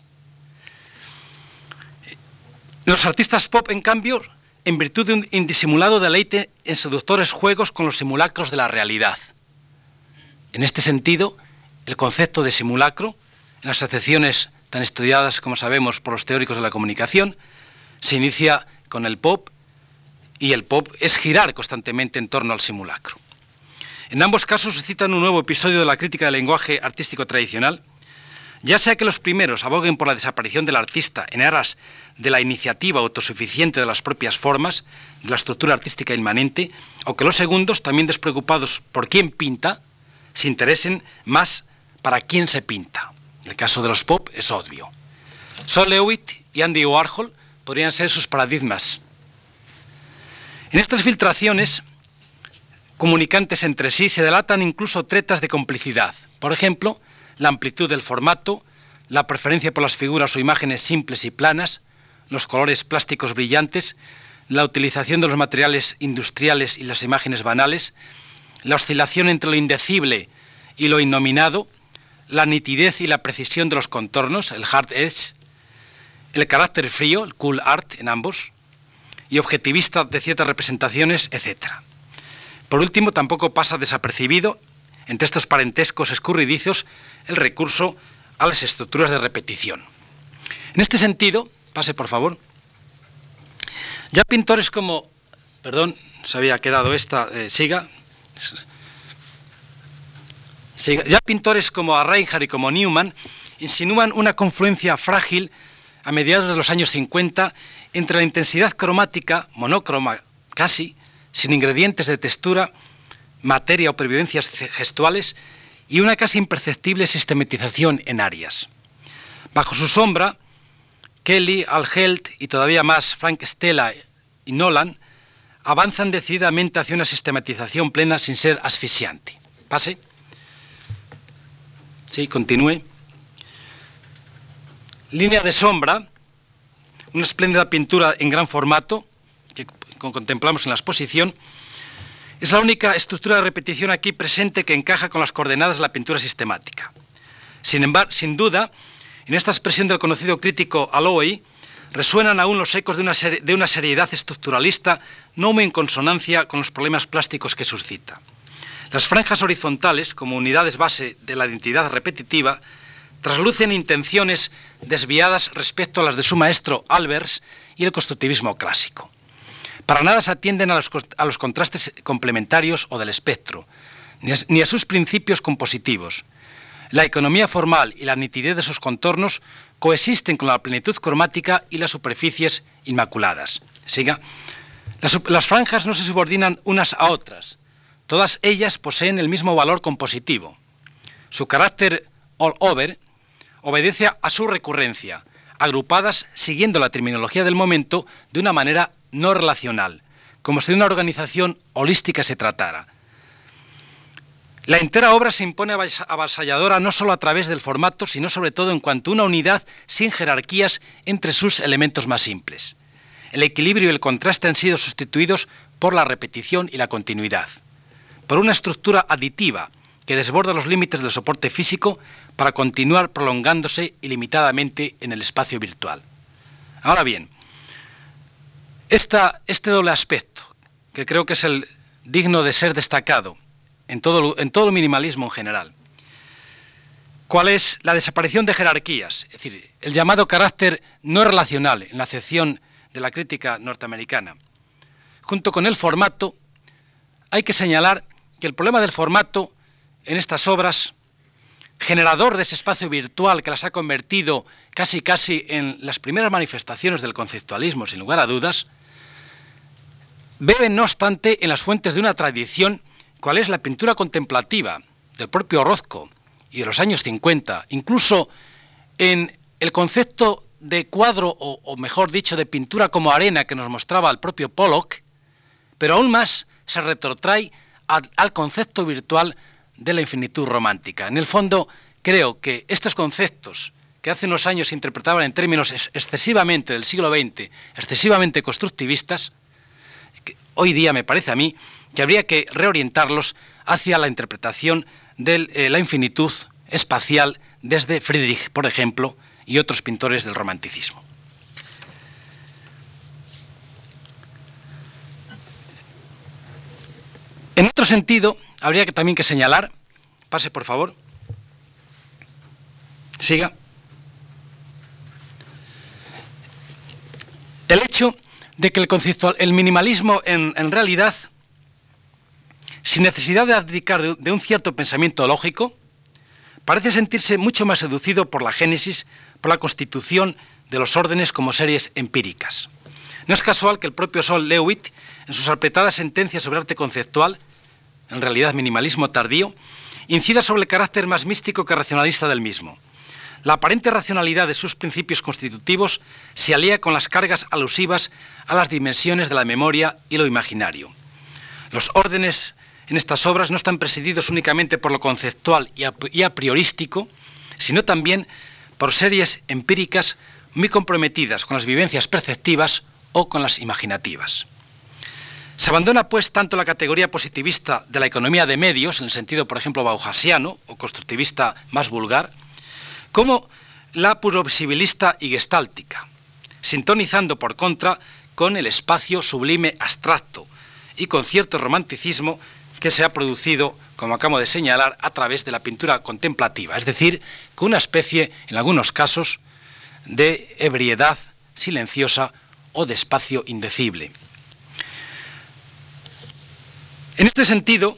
Los artistas pop, en cambio, en virtud de un indisimulado deleite en seductores juegos con los simulacros de la realidad. En este sentido, el concepto de simulacro, en las acepciones tan estudiadas como sabemos por los teóricos de la comunicación, se inicia con el pop, y el pop es girar constantemente en torno al simulacro. En ambos casos se citan un nuevo episodio de la crítica del lenguaje artístico tradicional, ya sea que los primeros aboguen por la desaparición del artista en aras de la iniciativa autosuficiente de las propias formas, de la estructura artística inmanente, o que los segundos, también despreocupados por quién pinta, se interesen más para quién se pinta. El caso de los pop es obvio. Sol Lewitt y Andy Warhol podrían ser sus paradigmas. En estas filtraciones comunicantes entre sí se delatan incluso tretas de complicidad. Por ejemplo, la amplitud del formato, la preferencia por las figuras o imágenes simples y planas, los colores plásticos brillantes, la utilización de los materiales industriales y las imágenes banales, la oscilación entre lo indecible y lo innominado, la nitidez y la precisión de los contornos, el hard edge, el carácter frío, el cool art en ambos, y objetivista de ciertas representaciones, etcétera. Por último, tampoco pasa desapercibido, entre estos parentescos escurridizos, el recurso a las estructuras de repetición. En este sentido, pase por favor, ya pintores como, perdón, se había quedado esta, eh, siga, Ya pintores como Reinhardt y como Newman insinúan una confluencia frágil a mediados de los años cincuenta entre la intensidad cromática, monócroma casi, sin ingredientes de textura, materia o previvencias gestuales, y una casi imperceptible sistematización en áreas. Bajo su sombra, Kelly, Al Held y todavía más Frank Stella y Nolan avanzan decididamente hacia una sistematización plena sin ser asfixiante. Pase. Sí, continúe. Línea de sombra, una espléndida pintura en gran formato, que contemplamos en la exposición, es la única estructura de repetición aquí presente que encaja con las coordenadas de la pintura sistemática. Sin embargo, sin duda, En esta expresión del conocido crítico Alloway resuenan aún los ecos de una, de una seriedad estructuralista no muy en consonancia con los problemas plásticos que suscita. Las franjas horizontales, como unidades base de la identidad repetitiva, traslucen intenciones desviadas respecto a las de su maestro Albers y el constructivismo clásico. Para nada se atienden a los, a los contrastes complementarios o del espectro, ni a, ni a sus principios compositivos. La economía formal y la nitidez de sus contornos coexisten con la plenitud cromática y las superficies inmaculadas. Siga. Las, las franjas no se subordinan unas a otras. Todas ellas poseen el mismo valor compositivo. Su carácter all-over obedece a su recurrencia, agrupadas siguiendo la terminología del momento de una manera no relacional, como si de una organización holística se tratara. La entera obra se impone avasalladora no solo a través del formato, sino sobre todo en cuanto a una unidad sin jerarquías entre sus elementos más simples. El equilibrio y el contraste han sido sustituidos por la repetición y la continuidad, por una estructura aditiva que desborda los límites del soporte físico para continuar prolongándose ilimitadamente en el espacio virtual. Ahora bien, esta, este doble aspecto, que creo que es el digno de ser destacado en todo, en todo el minimalismo en general, ¿cuál es la desaparición de jerarquías? Es decir, el llamado carácter no relacional en la acepción de la crítica norteamericana. Junto con el formato, hay que señalar que el problema del formato en estas obras, generador de ese espacio virtual que las ha convertido casi casi en las primeras manifestaciones del conceptualismo, sin lugar a dudas, bebe no obstante en las fuentes de una tradición, cual es la pintura contemplativa del propio Orozco y de los años cincuenta, incluso en el concepto de cuadro, o, o mejor dicho, de pintura como arena que nos mostraba el propio Pollock, pero aún más se retrotrae al, al concepto virtual de la infinitud romántica. En el fondo, creo que estos conceptos que hace unos años se interpretaban en términos excesivamente del siglo veinte, excesivamente constructivistas, que hoy día me parece a mí que habría que reorientarlos hacia la interpretación de eh, la infinitud espacial desde Friedrich, por ejemplo, y otros pintores del romanticismo. En otro sentido, habría que también que señalar, pase por favor, siga, el hecho de que el conceptual, el minimalismo en, en realidad, sin necesidad de abdicar de, de un cierto pensamiento lógico, parece sentirse mucho más seducido por la génesis, por la constitución de los órdenes como series empíricas. No es casual que el propio Sol Lewitt, en sus apretadas sentencias sobre arte conceptual, en realidad minimalismo tardío, incida sobre el carácter más místico que racionalista del mismo. La aparente racionalidad de sus principios constitutivos se alía con las cargas alusivas a las dimensiones de la memoria y lo imaginario. Los órdenes en estas obras no están presididos únicamente por lo conceptual y a priorístico, sino también por series empíricas muy comprometidas con las vivencias perceptivas o con las imaginativas. Se abandona, pues, tanto la categoría positivista de la economía de medios, en el sentido, por ejemplo, bauhasiano o constructivista más vulgar, como la purosibilista y gestáltica, sintonizando, por contra, con el espacio sublime abstracto y con cierto romanticismo que se ha producido, como acabo de señalar, a través de la pintura contemplativa, es decir, con una especie, en algunos casos, de ebriedad silenciosa o de espacio indecible. En este sentido,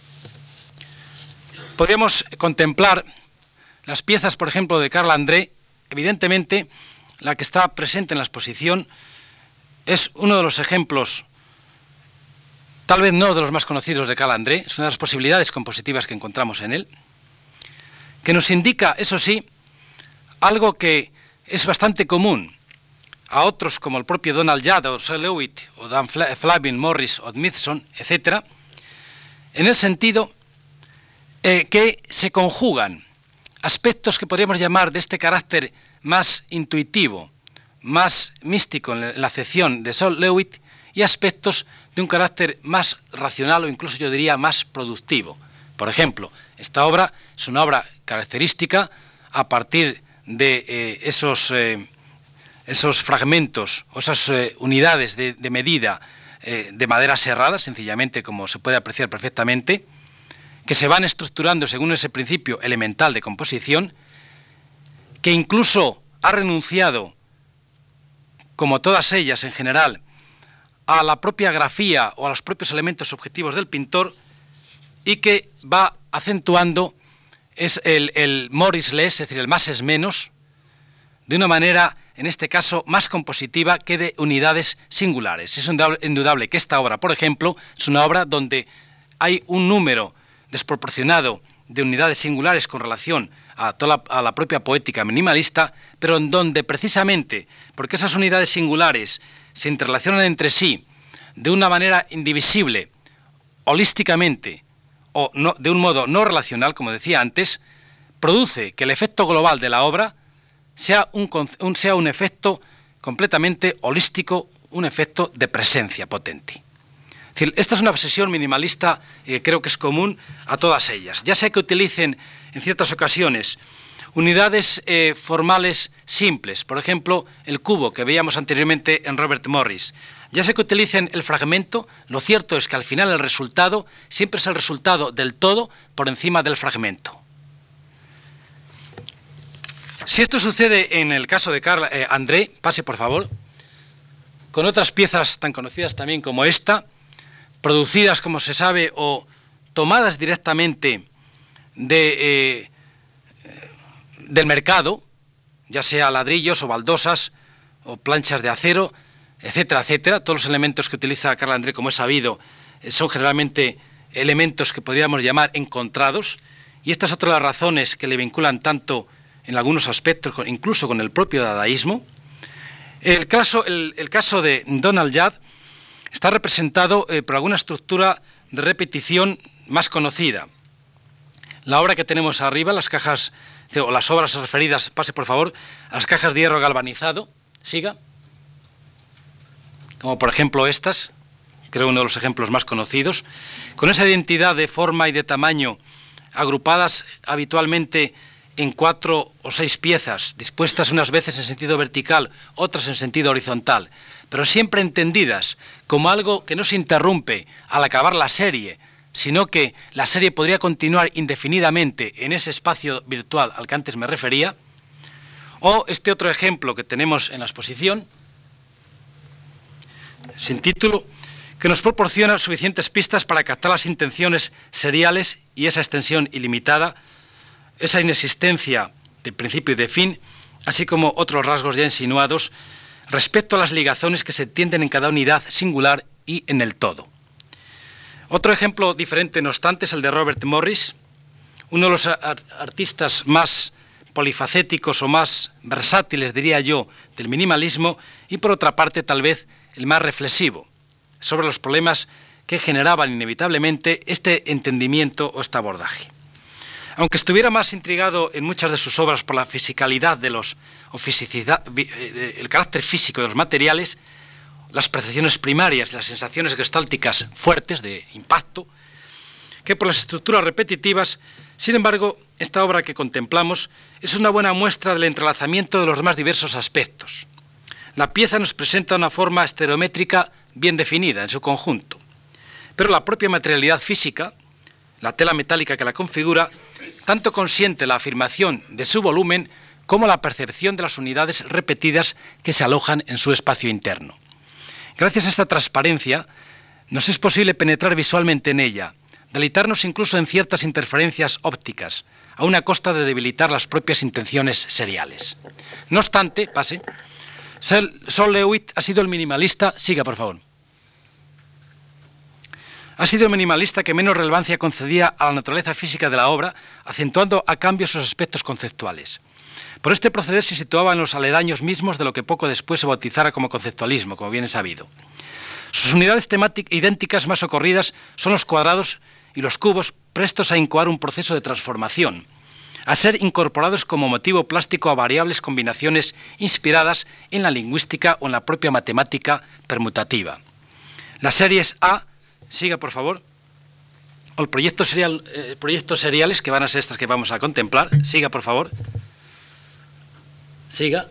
podríamos contemplar las piezas, por ejemplo, de Carl André. Evidentemente, la que está presente en la exposición es uno de los ejemplos, tal vez no de los más conocidos de Carl André, es una de las posibilidades compositivas que encontramos en él, que nos indica, eso sí, algo que es bastante común a otros como el propio Donald Judd o Sol Lewitt o Dan Flavin, Morris o Smithson, etcétera, en el sentido eh, que se conjugan aspectos que podríamos llamar de este carácter más intuitivo, más místico en la acepción de Sol Lewitt, y aspectos de un carácter más racional o incluso yo diría más productivo. Por ejemplo, esta obra es una obra característica a partir de eh, esos, eh, esos fragmentos o esas eh, unidades de, de medida eh, de madera serrada, sencillamente, como se puede apreciar perfectamente, que se van estructurando según ese principio elemental de composición, que incluso ha renunciado, como todas ellas en general, a la propia grafía o a los propios elementos objetivos del pintor, y que va acentuando es el, el more is less, es decir, el más es menos, de una manera, en este caso, más compositiva que de unidades singulares. Es indudable que esta obra, por ejemplo, es una obra donde hay un número desproporcionado de unidades singulares con relación a toda la, a la propia poética minimalista, pero en donde precisamente, porque esas unidades singulares se interrelacionan entre sí de una manera indivisible, holísticamente, o no, de un modo no relacional, como decía antes, produce que el efecto global de la obra sea un, un, sea un efecto completamente holístico, un efecto de presencia potente. Es decir, esta es una obsesión minimalista que eh, creo que es común a todas ellas, ya sea que utilicen en ciertas ocasiones unidades eh, formales simples, por ejemplo, el cubo que veíamos anteriormente en Robert Morris. Ya sea que utilicen el fragmento, lo cierto es que al final el resultado siempre es el resultado del todo por encima del fragmento. Si esto sucede en el caso de Carl eh, André, pase por favor, con otras piezas tan conocidas también como esta, producidas, como se sabe, o tomadas directamente de, eh, del mercado, ya sea ladrillos o baldosas o planchas de acero, etcétera, etcétera. Todos los elementos que utiliza Carl André, como es sabido, son generalmente elementos que podríamos llamar encontrados, y esta es otra de las razones que le vinculan tanto en algunos aspectos, incluso con el propio dadaísmo. El caso, el, el caso de Donald Judd está representado eh, por alguna estructura de repetición más conocida. La obra que tenemos arriba, las cajas, o las obras referidas, pase por favor, a las cajas de hierro galvanizado, siga, como por ejemplo estas, creo uno de los ejemplos más conocidos, con esa identidad de forma y de tamaño, agrupadas habitualmente en cuatro o seis piezas, dispuestas unas veces en sentido vertical, otras en sentido horizontal, pero siempre entendidas como algo que no se interrumpe al acabar la serie, sino que la serie podría continuar indefinidamente en ese espacio virtual al que antes me refería. O este otro ejemplo que tenemos en la exposición, sin título, que nos proporciona suficientes pistas para captar las intenciones seriales y esa extensión ilimitada, esa inexistencia de principio y de fin, así como otros rasgos ya insinuados respecto a las ligazones que se tienden en cada unidad singular y en el todo. Otro ejemplo diferente, no obstante, es el de Robert Morris, uno de los artistas más polifacéticos o más versátiles, diría yo, del minimalismo, y por otra parte, tal vez, el más reflexivo, sobre los problemas que generaban inevitablemente este entendimiento o este abordaje. Aunque estuviera más intrigado en muchas de sus obras por la fisicalidad de los, o fisicidad, el carácter físico de los materiales, las percepciones primarias, las sensaciones gestálticas fuertes de impacto, que por las estructuras repetitivas, sin embargo, esta obra que contemplamos es una buena muestra del entrelazamiento de los más diversos aspectos. La pieza nos presenta una forma estereométrica bien definida en su conjunto, pero la propia materialidad física, la tela metálica que la configura, tanto consiente la afirmación de su volumen como la percepción de las unidades repetidas que se alojan en su espacio interno. Gracias a esta transparencia, nos es posible penetrar visualmente en ella, deleitarnos incluso en ciertas interferencias ópticas, a una costa de debilitar las propias intenciones seriales. No obstante, pase, Sol Lewitt ha sido el minimalista, siga por favor, ha sido el minimalista que menos relevancia concedía a la naturaleza física de la obra, acentuando a cambio sus aspectos conceptuales. Por este proceder se situaba en los aledaños mismos de lo que poco después se bautizara como conceptualismo, como bien es sabido. Sus unidades temáticas idénticas más socorridas son los cuadrados y los cubos, prestos a incoar un proceso de transformación, a ser incorporados como motivo plástico a variables combinaciones inspiradas en la lingüística o en la propia matemática permutativa. Las series A, siga por favor, o el proyecto serial, eh, proyectos seriales, que van a ser estas que vamos a contemplar, siga por favor. Siga.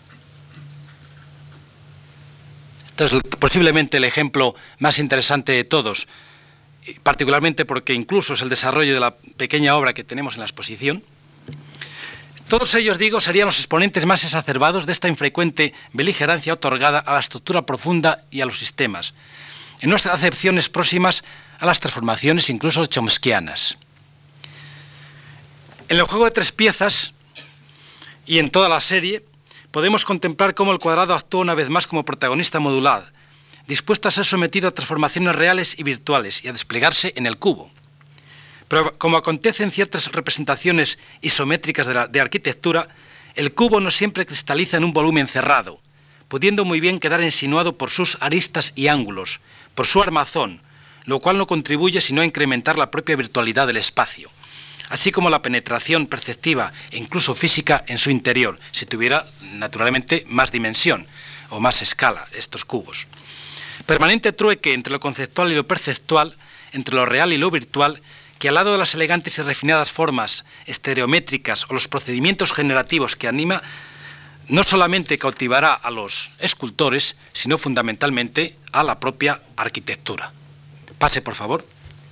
Este es posiblemente el ejemplo más interesante de todos, particularmente porque incluso es el desarrollo de la pequeña obra que tenemos en la exposición. Todos ellos, digo, serían los exponentes más exacerbados de esta infrecuente beligerancia otorgada a la estructura profunda y a los sistemas, en unas acepciones próximas a las transformaciones incluso chomskianas. En el juego de tres piezas y en toda la serie podemos contemplar cómo el cuadrado actúa una vez más como protagonista modular, dispuesto a ser sometido a transformaciones reales y virtuales y a desplegarse en el cubo. Pero como acontece en ciertas representaciones isométricas de, la, de arquitectura, el cubo no siempre cristaliza en un volumen cerrado, pudiendo muy bien quedar insinuado por sus aristas y ángulos, por su armazón, lo cual no contribuye sino a incrementar la propia virtualidad del espacio, así como la penetración perceptiva e incluso física en su interior, si tuviera naturalmente más dimensión o más escala estos cubos. Permanente trueque entre lo conceptual y lo perceptual, entre lo real y lo virtual, que al lado de las elegantes y refinadas formas estereométricas o los procedimientos generativos que anima, no solamente cautivará a los escultores, sino fundamentalmente a la propia arquitectura. Pase, por favor.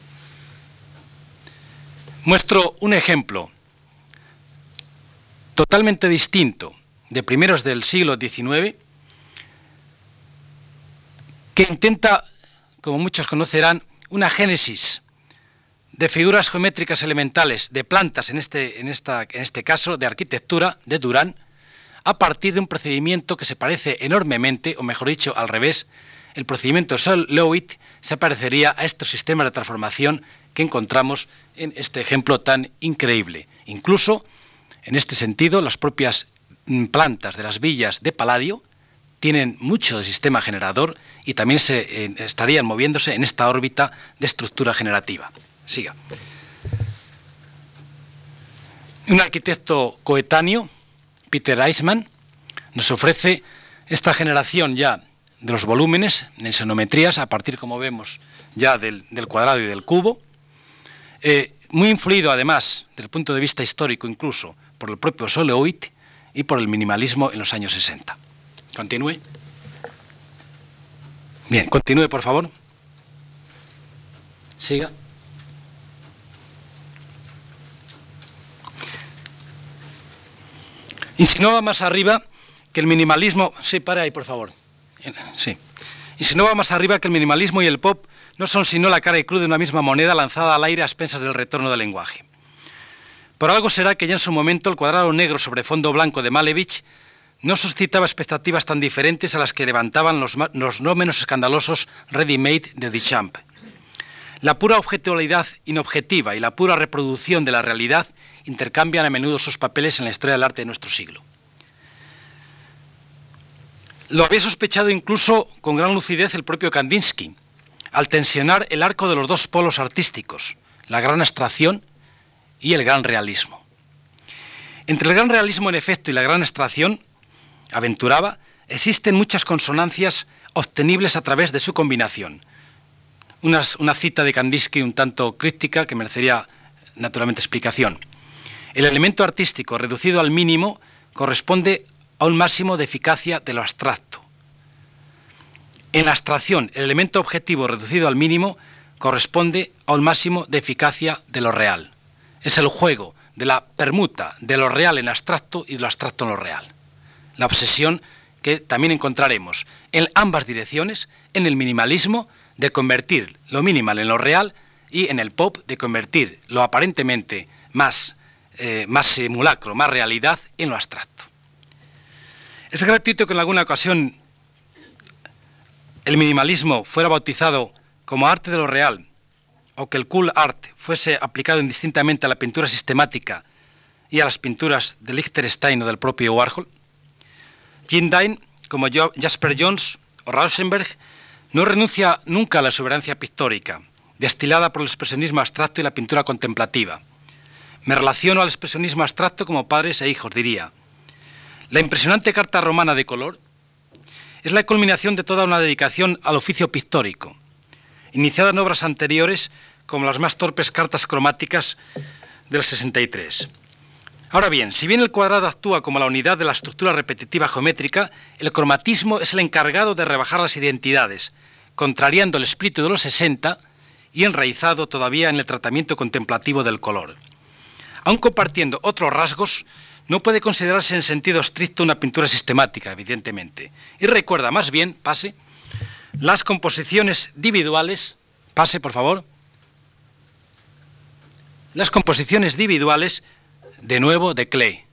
Muestro un ejemplo totalmente distinto, de primeros del siglo diecinueve, que intenta, como muchos conocerán, una génesis de figuras geométricas elementales, de plantas en este, en esta, en este caso, de arquitectura, de Durán, a partir de un procedimiento que se parece enormemente, o mejor dicho, al revés. El procedimiento Sol-Lewitt se parecería a estos sistemas de transformación que encontramos en este ejemplo tan increíble. Incluso, en este sentido, las propias plantas de las villas de Palladio tienen mucho de sistema generador y también se, eh, estarían moviéndose en esta órbita de estructura generativa. Siga. Un arquitecto coetáneo, Peter Eismann, nos ofrece esta generación ya de los volúmenes en isometrías a partir, como vemos, ya del, del cuadrado y del cubo, eh, muy influido además, desde el punto de vista histórico incluso, por el propio Sol-Lewitt y por el minimalismo en los años sesenta. Continúe. Bien, continúe, por favor. Siga. Insinuaba más arriba que el minimalismo... Sí, para ahí, por favor. Sí. Insinuaba más arriba que el minimalismo y el pop no son sino la cara y cruz de una misma moneda lanzada al aire a expensas del retorno del lenguaje. Por algo será que ya en su momento el cuadrado negro sobre fondo blanco de Malevich no suscitaba expectativas tan diferentes a las que levantaban los, los no menos escandalosos ready-made de Duchamp. La pura objetualidad inobjetiva y la pura reproducción de la realidad intercambian a menudo sus papeles en la historia del arte de nuestro siglo. Lo había sospechado incluso con gran lucidez el propio Kandinsky, al tensionar el arco de los dos polos artísticos, la gran abstracción y el gran realismo. Entre el gran realismo en efecto y la gran abstracción, aventuraba, existen muchas consonancias obtenibles a través de su combinación. Una, una cita de Kandinsky un tanto críptica que merecería naturalmente explicación. El elemento artístico reducido al mínimo corresponde a un máximo de eficacia de lo abstracto. En la abstracción, el elemento objetivo reducido al mínimo corresponde a un máximo de eficacia de lo real. Es el juego de la permuta de lo real en abstracto y de lo abstracto en lo real. La obsesión que también encontraremos en ambas direcciones, en el minimalismo de convertir lo minimal en lo real y en el pop de convertir lo aparentemente más, eh, más simulacro, más realidad en lo abstracto. Es gratuito que en alguna ocasión el minimalismo fuera bautizado como arte de lo real o que el cool art fuese aplicado indistintamente a la pintura sistemática y a las pinturas de Liechtenstein o del propio Warhol. Jim Dine, como Jasper Johns o Rauschenberg, no renuncia nunca a la exuberancia pictórica, destilada por el expresionismo abstracto y la pintura contemplativa. Me relaciono al expresionismo abstracto como padres e hijos, diría. La impresionante carta romana de color es la culminación de toda una dedicación al oficio pictórico, iniciada en obras anteriores como las más torpes cartas cromáticas del sesenta y tres. Ahora bien, si bien el cuadrado actúa como la unidad de la estructura repetitiva geométrica, el cromatismo es el encargado de rebajar las identidades, contrariando el espíritu de los sesenta y enraizado todavía en el tratamiento contemplativo del color. Aun compartiendo otros rasgos, no puede considerarse en sentido estricto una pintura sistemática, evidentemente, y recuerda más bien, pase, las composiciones individuales, pase por favor, las composiciones individuales, de nuevo, de Klee,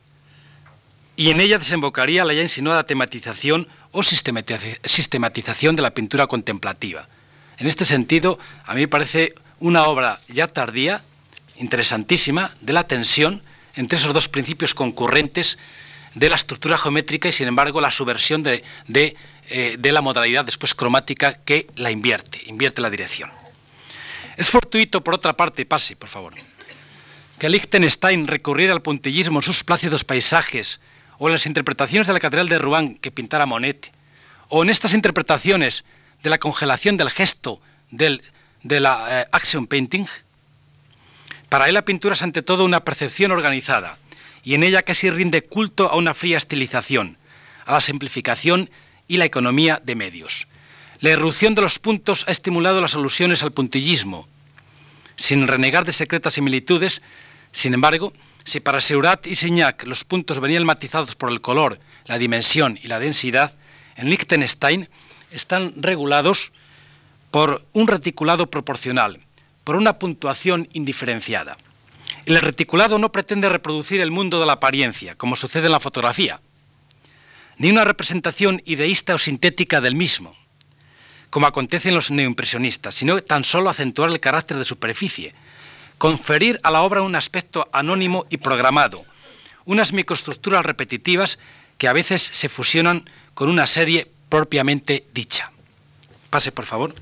y en ella desembocaría la ya insinuada tematización o sistematización de la pintura contemplativa. En este sentido, a mí me parece una obra ya tardía, interesantísima, de la tensión entre esos dos principios concurrentes de la estructura geométrica y, sin embargo, la subversión de, de, eh, de la modalidad después cromática que la invierte, invierte la dirección. Es fortuito, por otra parte, pase, por favor, que Lichtenstein recurriera al puntillismo en sus plácidos paisajes o en las interpretaciones de la Catedral de Rouen que pintara Monet, o en estas interpretaciones de la congelación del gesto del, de la eh, action painting. Para él la pintura es ante todo una percepción organizada, y en ella casi rinde culto a una fría estilización, a la simplificación y la economía de medios. La irrupción de los puntos ha estimulado las alusiones al puntillismo, sin renegar de secretas similitudes. Sin embargo, si para Seurat y Signac los puntos venían matizados por el color, la dimensión y la densidad, en Lichtenstein están regulados por un reticulado proporcional, por una puntuación indiferenciada. El reticulado no pretende reproducir el mundo de la apariencia, como sucede en la fotografía, ni una representación ideísta o sintética del mismo, como acontece en los neoimpresionistas, sino tan solo acentuar el carácter de superficie, conferir a la obra un aspecto anónimo y programado, unas microestructuras repetitivas que a veces se fusionan con una serie propiamente dicha. Pase, por favor.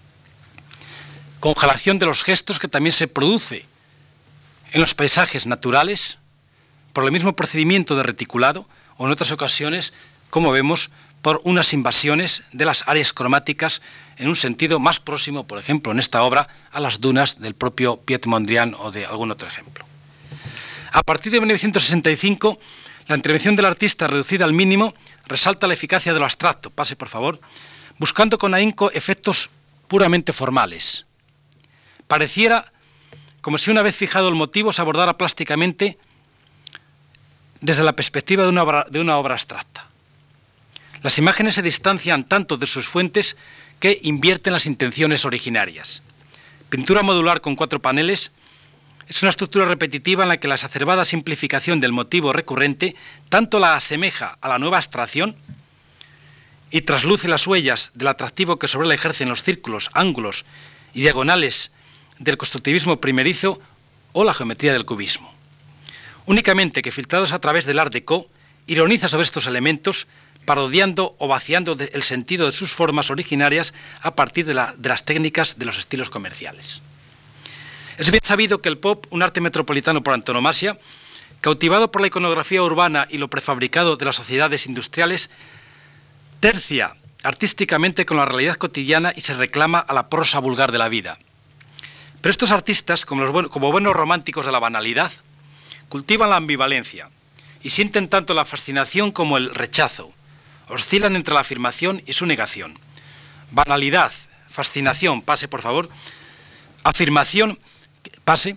Congelación de los gestos que también se produce en los paisajes naturales por el mismo procedimiento de reticulado o en otras ocasiones, como vemos, por unas invasiones de las áreas cromáticas en un sentido más próximo, por ejemplo, en esta obra, a las dunas del propio Piet Mondrian o de algún otro ejemplo. A partir de mil novecientos sesenta y cinco, la intervención del artista reducida al mínimo resalta la eficacia de lo abstracto, pase por favor, buscando con ahínco efectos puramente formales. Pareciera como si una vez fijado el motivo se abordara plásticamente desde la perspectiva de una obra, de una obra abstracta. Las imágenes se distancian tanto de sus fuentes que invierten las intenciones originarias. Pintura modular con cuatro paneles es una estructura repetitiva en la que la exacerbada simplificación del motivo recurrente tanto la asemeja a la nueva abstracción y trasluce las huellas del atractivo que sobre él ejercen los círculos, ángulos y diagonales del constructivismo primerizo o la geometría del cubismo. Únicamente que filtrados a través del Art Déco, ironiza sobre estos elementos, parodiando o vaciando el sentido de sus formas originarias a partir de, la, de las técnicas de los estilos comerciales. Es bien sabido que el pop, un arte metropolitano por antonomasia, cautivado por la iconografía urbana y lo prefabricado de las sociedades industriales, tercia artísticamente con la realidad cotidiana y se reclama a la prosa vulgar de la vida. Pero estos artistas, como, los buen, como buenos románticos de la banalidad, cultivan la ambivalencia y sienten tanto la fascinación como el rechazo. Oscilan entre la afirmación y su negación. Banalidad, fascinación, pase por favor. Afirmación, pase.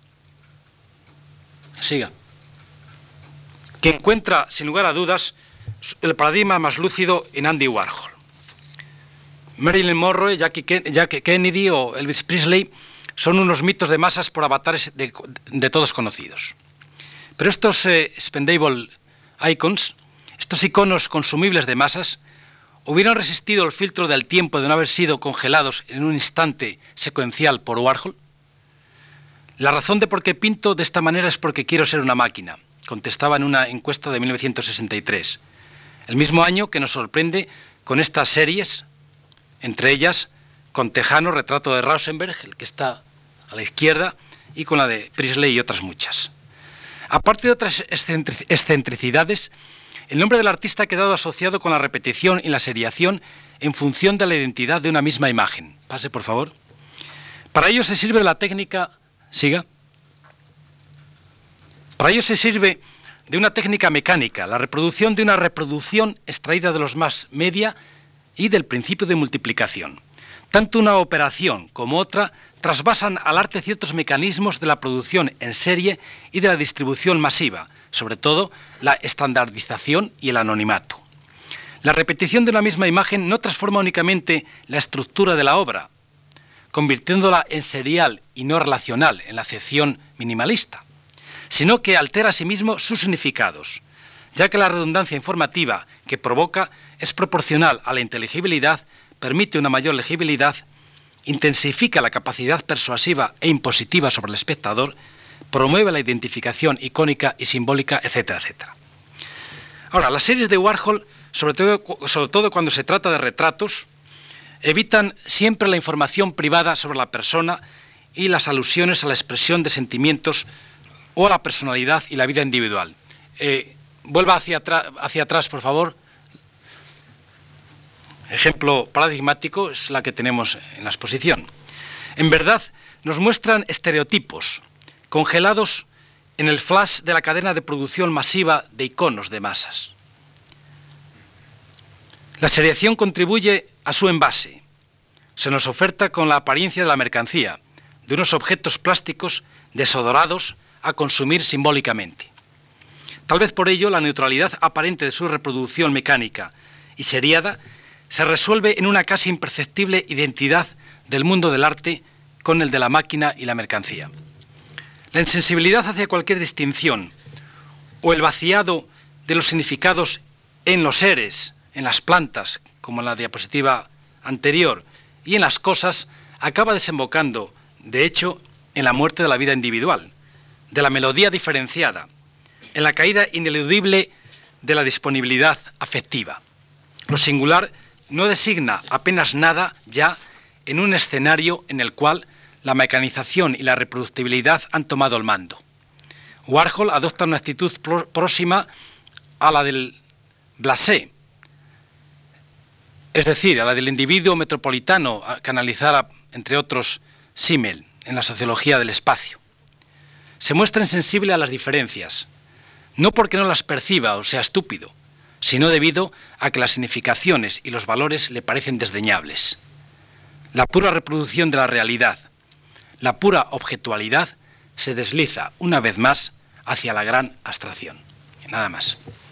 Siga. Que encuentra, sin lugar a dudas, el paradigma más lúcido en Andy Warhol. Marilyn Monroe, Jackie, Ken, Jackie Kennedy o Elvis Presley son unos mitos de masas por avatares de, de todos conocidos. Pero estos eh, spendable icons, estos iconos consumibles de masas, hubieran resistido el filtro del tiempo de no haber sido congelados en un instante secuencial por Warhol. La razón de por qué pinto de esta manera es porque quiero ser una máquina, contestaba en una encuesta de mil novecientos sesenta y tres, el mismo año que nos sorprende con estas series, entre ellas con Tejano, retrato de Rauschenberg, el que está a la izquierda, y con la de Priestley y otras muchas. Aparte de otras excentricidades, el nombre del artista ha quedado asociado con la repetición y la seriación en función de la identidad de una misma imagen. Pase, por favor. Para ello se sirve de la técnica, siga, Para ello se sirve de una técnica mecánica, la reproducción de una reproducción extraída de los más media y del principio de multiplicación. Tanto una operación como otra trasvasan al arte ciertos mecanismos de la producción en serie y de la distribución masiva, sobre todo la estandarización y el anonimato. La repetición de una misma imagen no transforma únicamente la estructura de la obra, convirtiéndola en serial y no relacional en la acepción minimalista, sino que altera asimismo sus significados, ya que la redundancia informativa que provoca es proporcional a la inteligibilidad, permite una mayor legibilidad, intensifica la capacidad persuasiva e impositiva sobre el espectador, promueve la identificación icónica y simbólica, etcétera, etcétera. Ahora, las series de Warhol, sobre todo, sobre todo cuando se trata de retratos, evitan siempre la información privada sobre la persona y las alusiones a la expresión de sentimientos o a la personalidad y la vida individual. Eh, vuelva hacia, hacia atrás, por favor. Ejemplo paradigmático es la que tenemos en la exposición. En verdad, nos muestran estereotipos congelados en el flash de la cadena de producción masiva de iconos de masas. La seriación contribuye a su envase. Se nos oferta con la apariencia de la mercancía, de unos objetos plásticos desodorados a consumir simbólicamente. Tal vez por ello la neutralidad aparente de su reproducción mecánica y seriada se resuelve en una casi imperceptible identidad del mundo del arte con el de la máquina y la mercancía. La insensibilidad hacia cualquier distinción o el vaciado de los significados en los seres, en las plantas, como en la diapositiva anterior, y en las cosas, acaba desembocando, de hecho, en la muerte de la vida individual, de la melodía diferenciada, en la caída ineludible de la disponibilidad afectiva. Lo singular no designa apenas nada ya en un escenario en el cual la mecanización y la reproductibilidad han tomado el mando. Warhol adopta una actitud próxima a la del blasé, es decir, a la del individuo metropolitano, que analizara, entre otros, Simmel, en la sociología del espacio. Se muestra insensible a las diferencias, no porque no las perciba o sea estúpido, sino debido a que las significaciones y los valores le parecen desdeñables. La pura reproducción de la realidad, la pura objetualidad, se desliza una vez más hacia la gran abstracción. Nada más.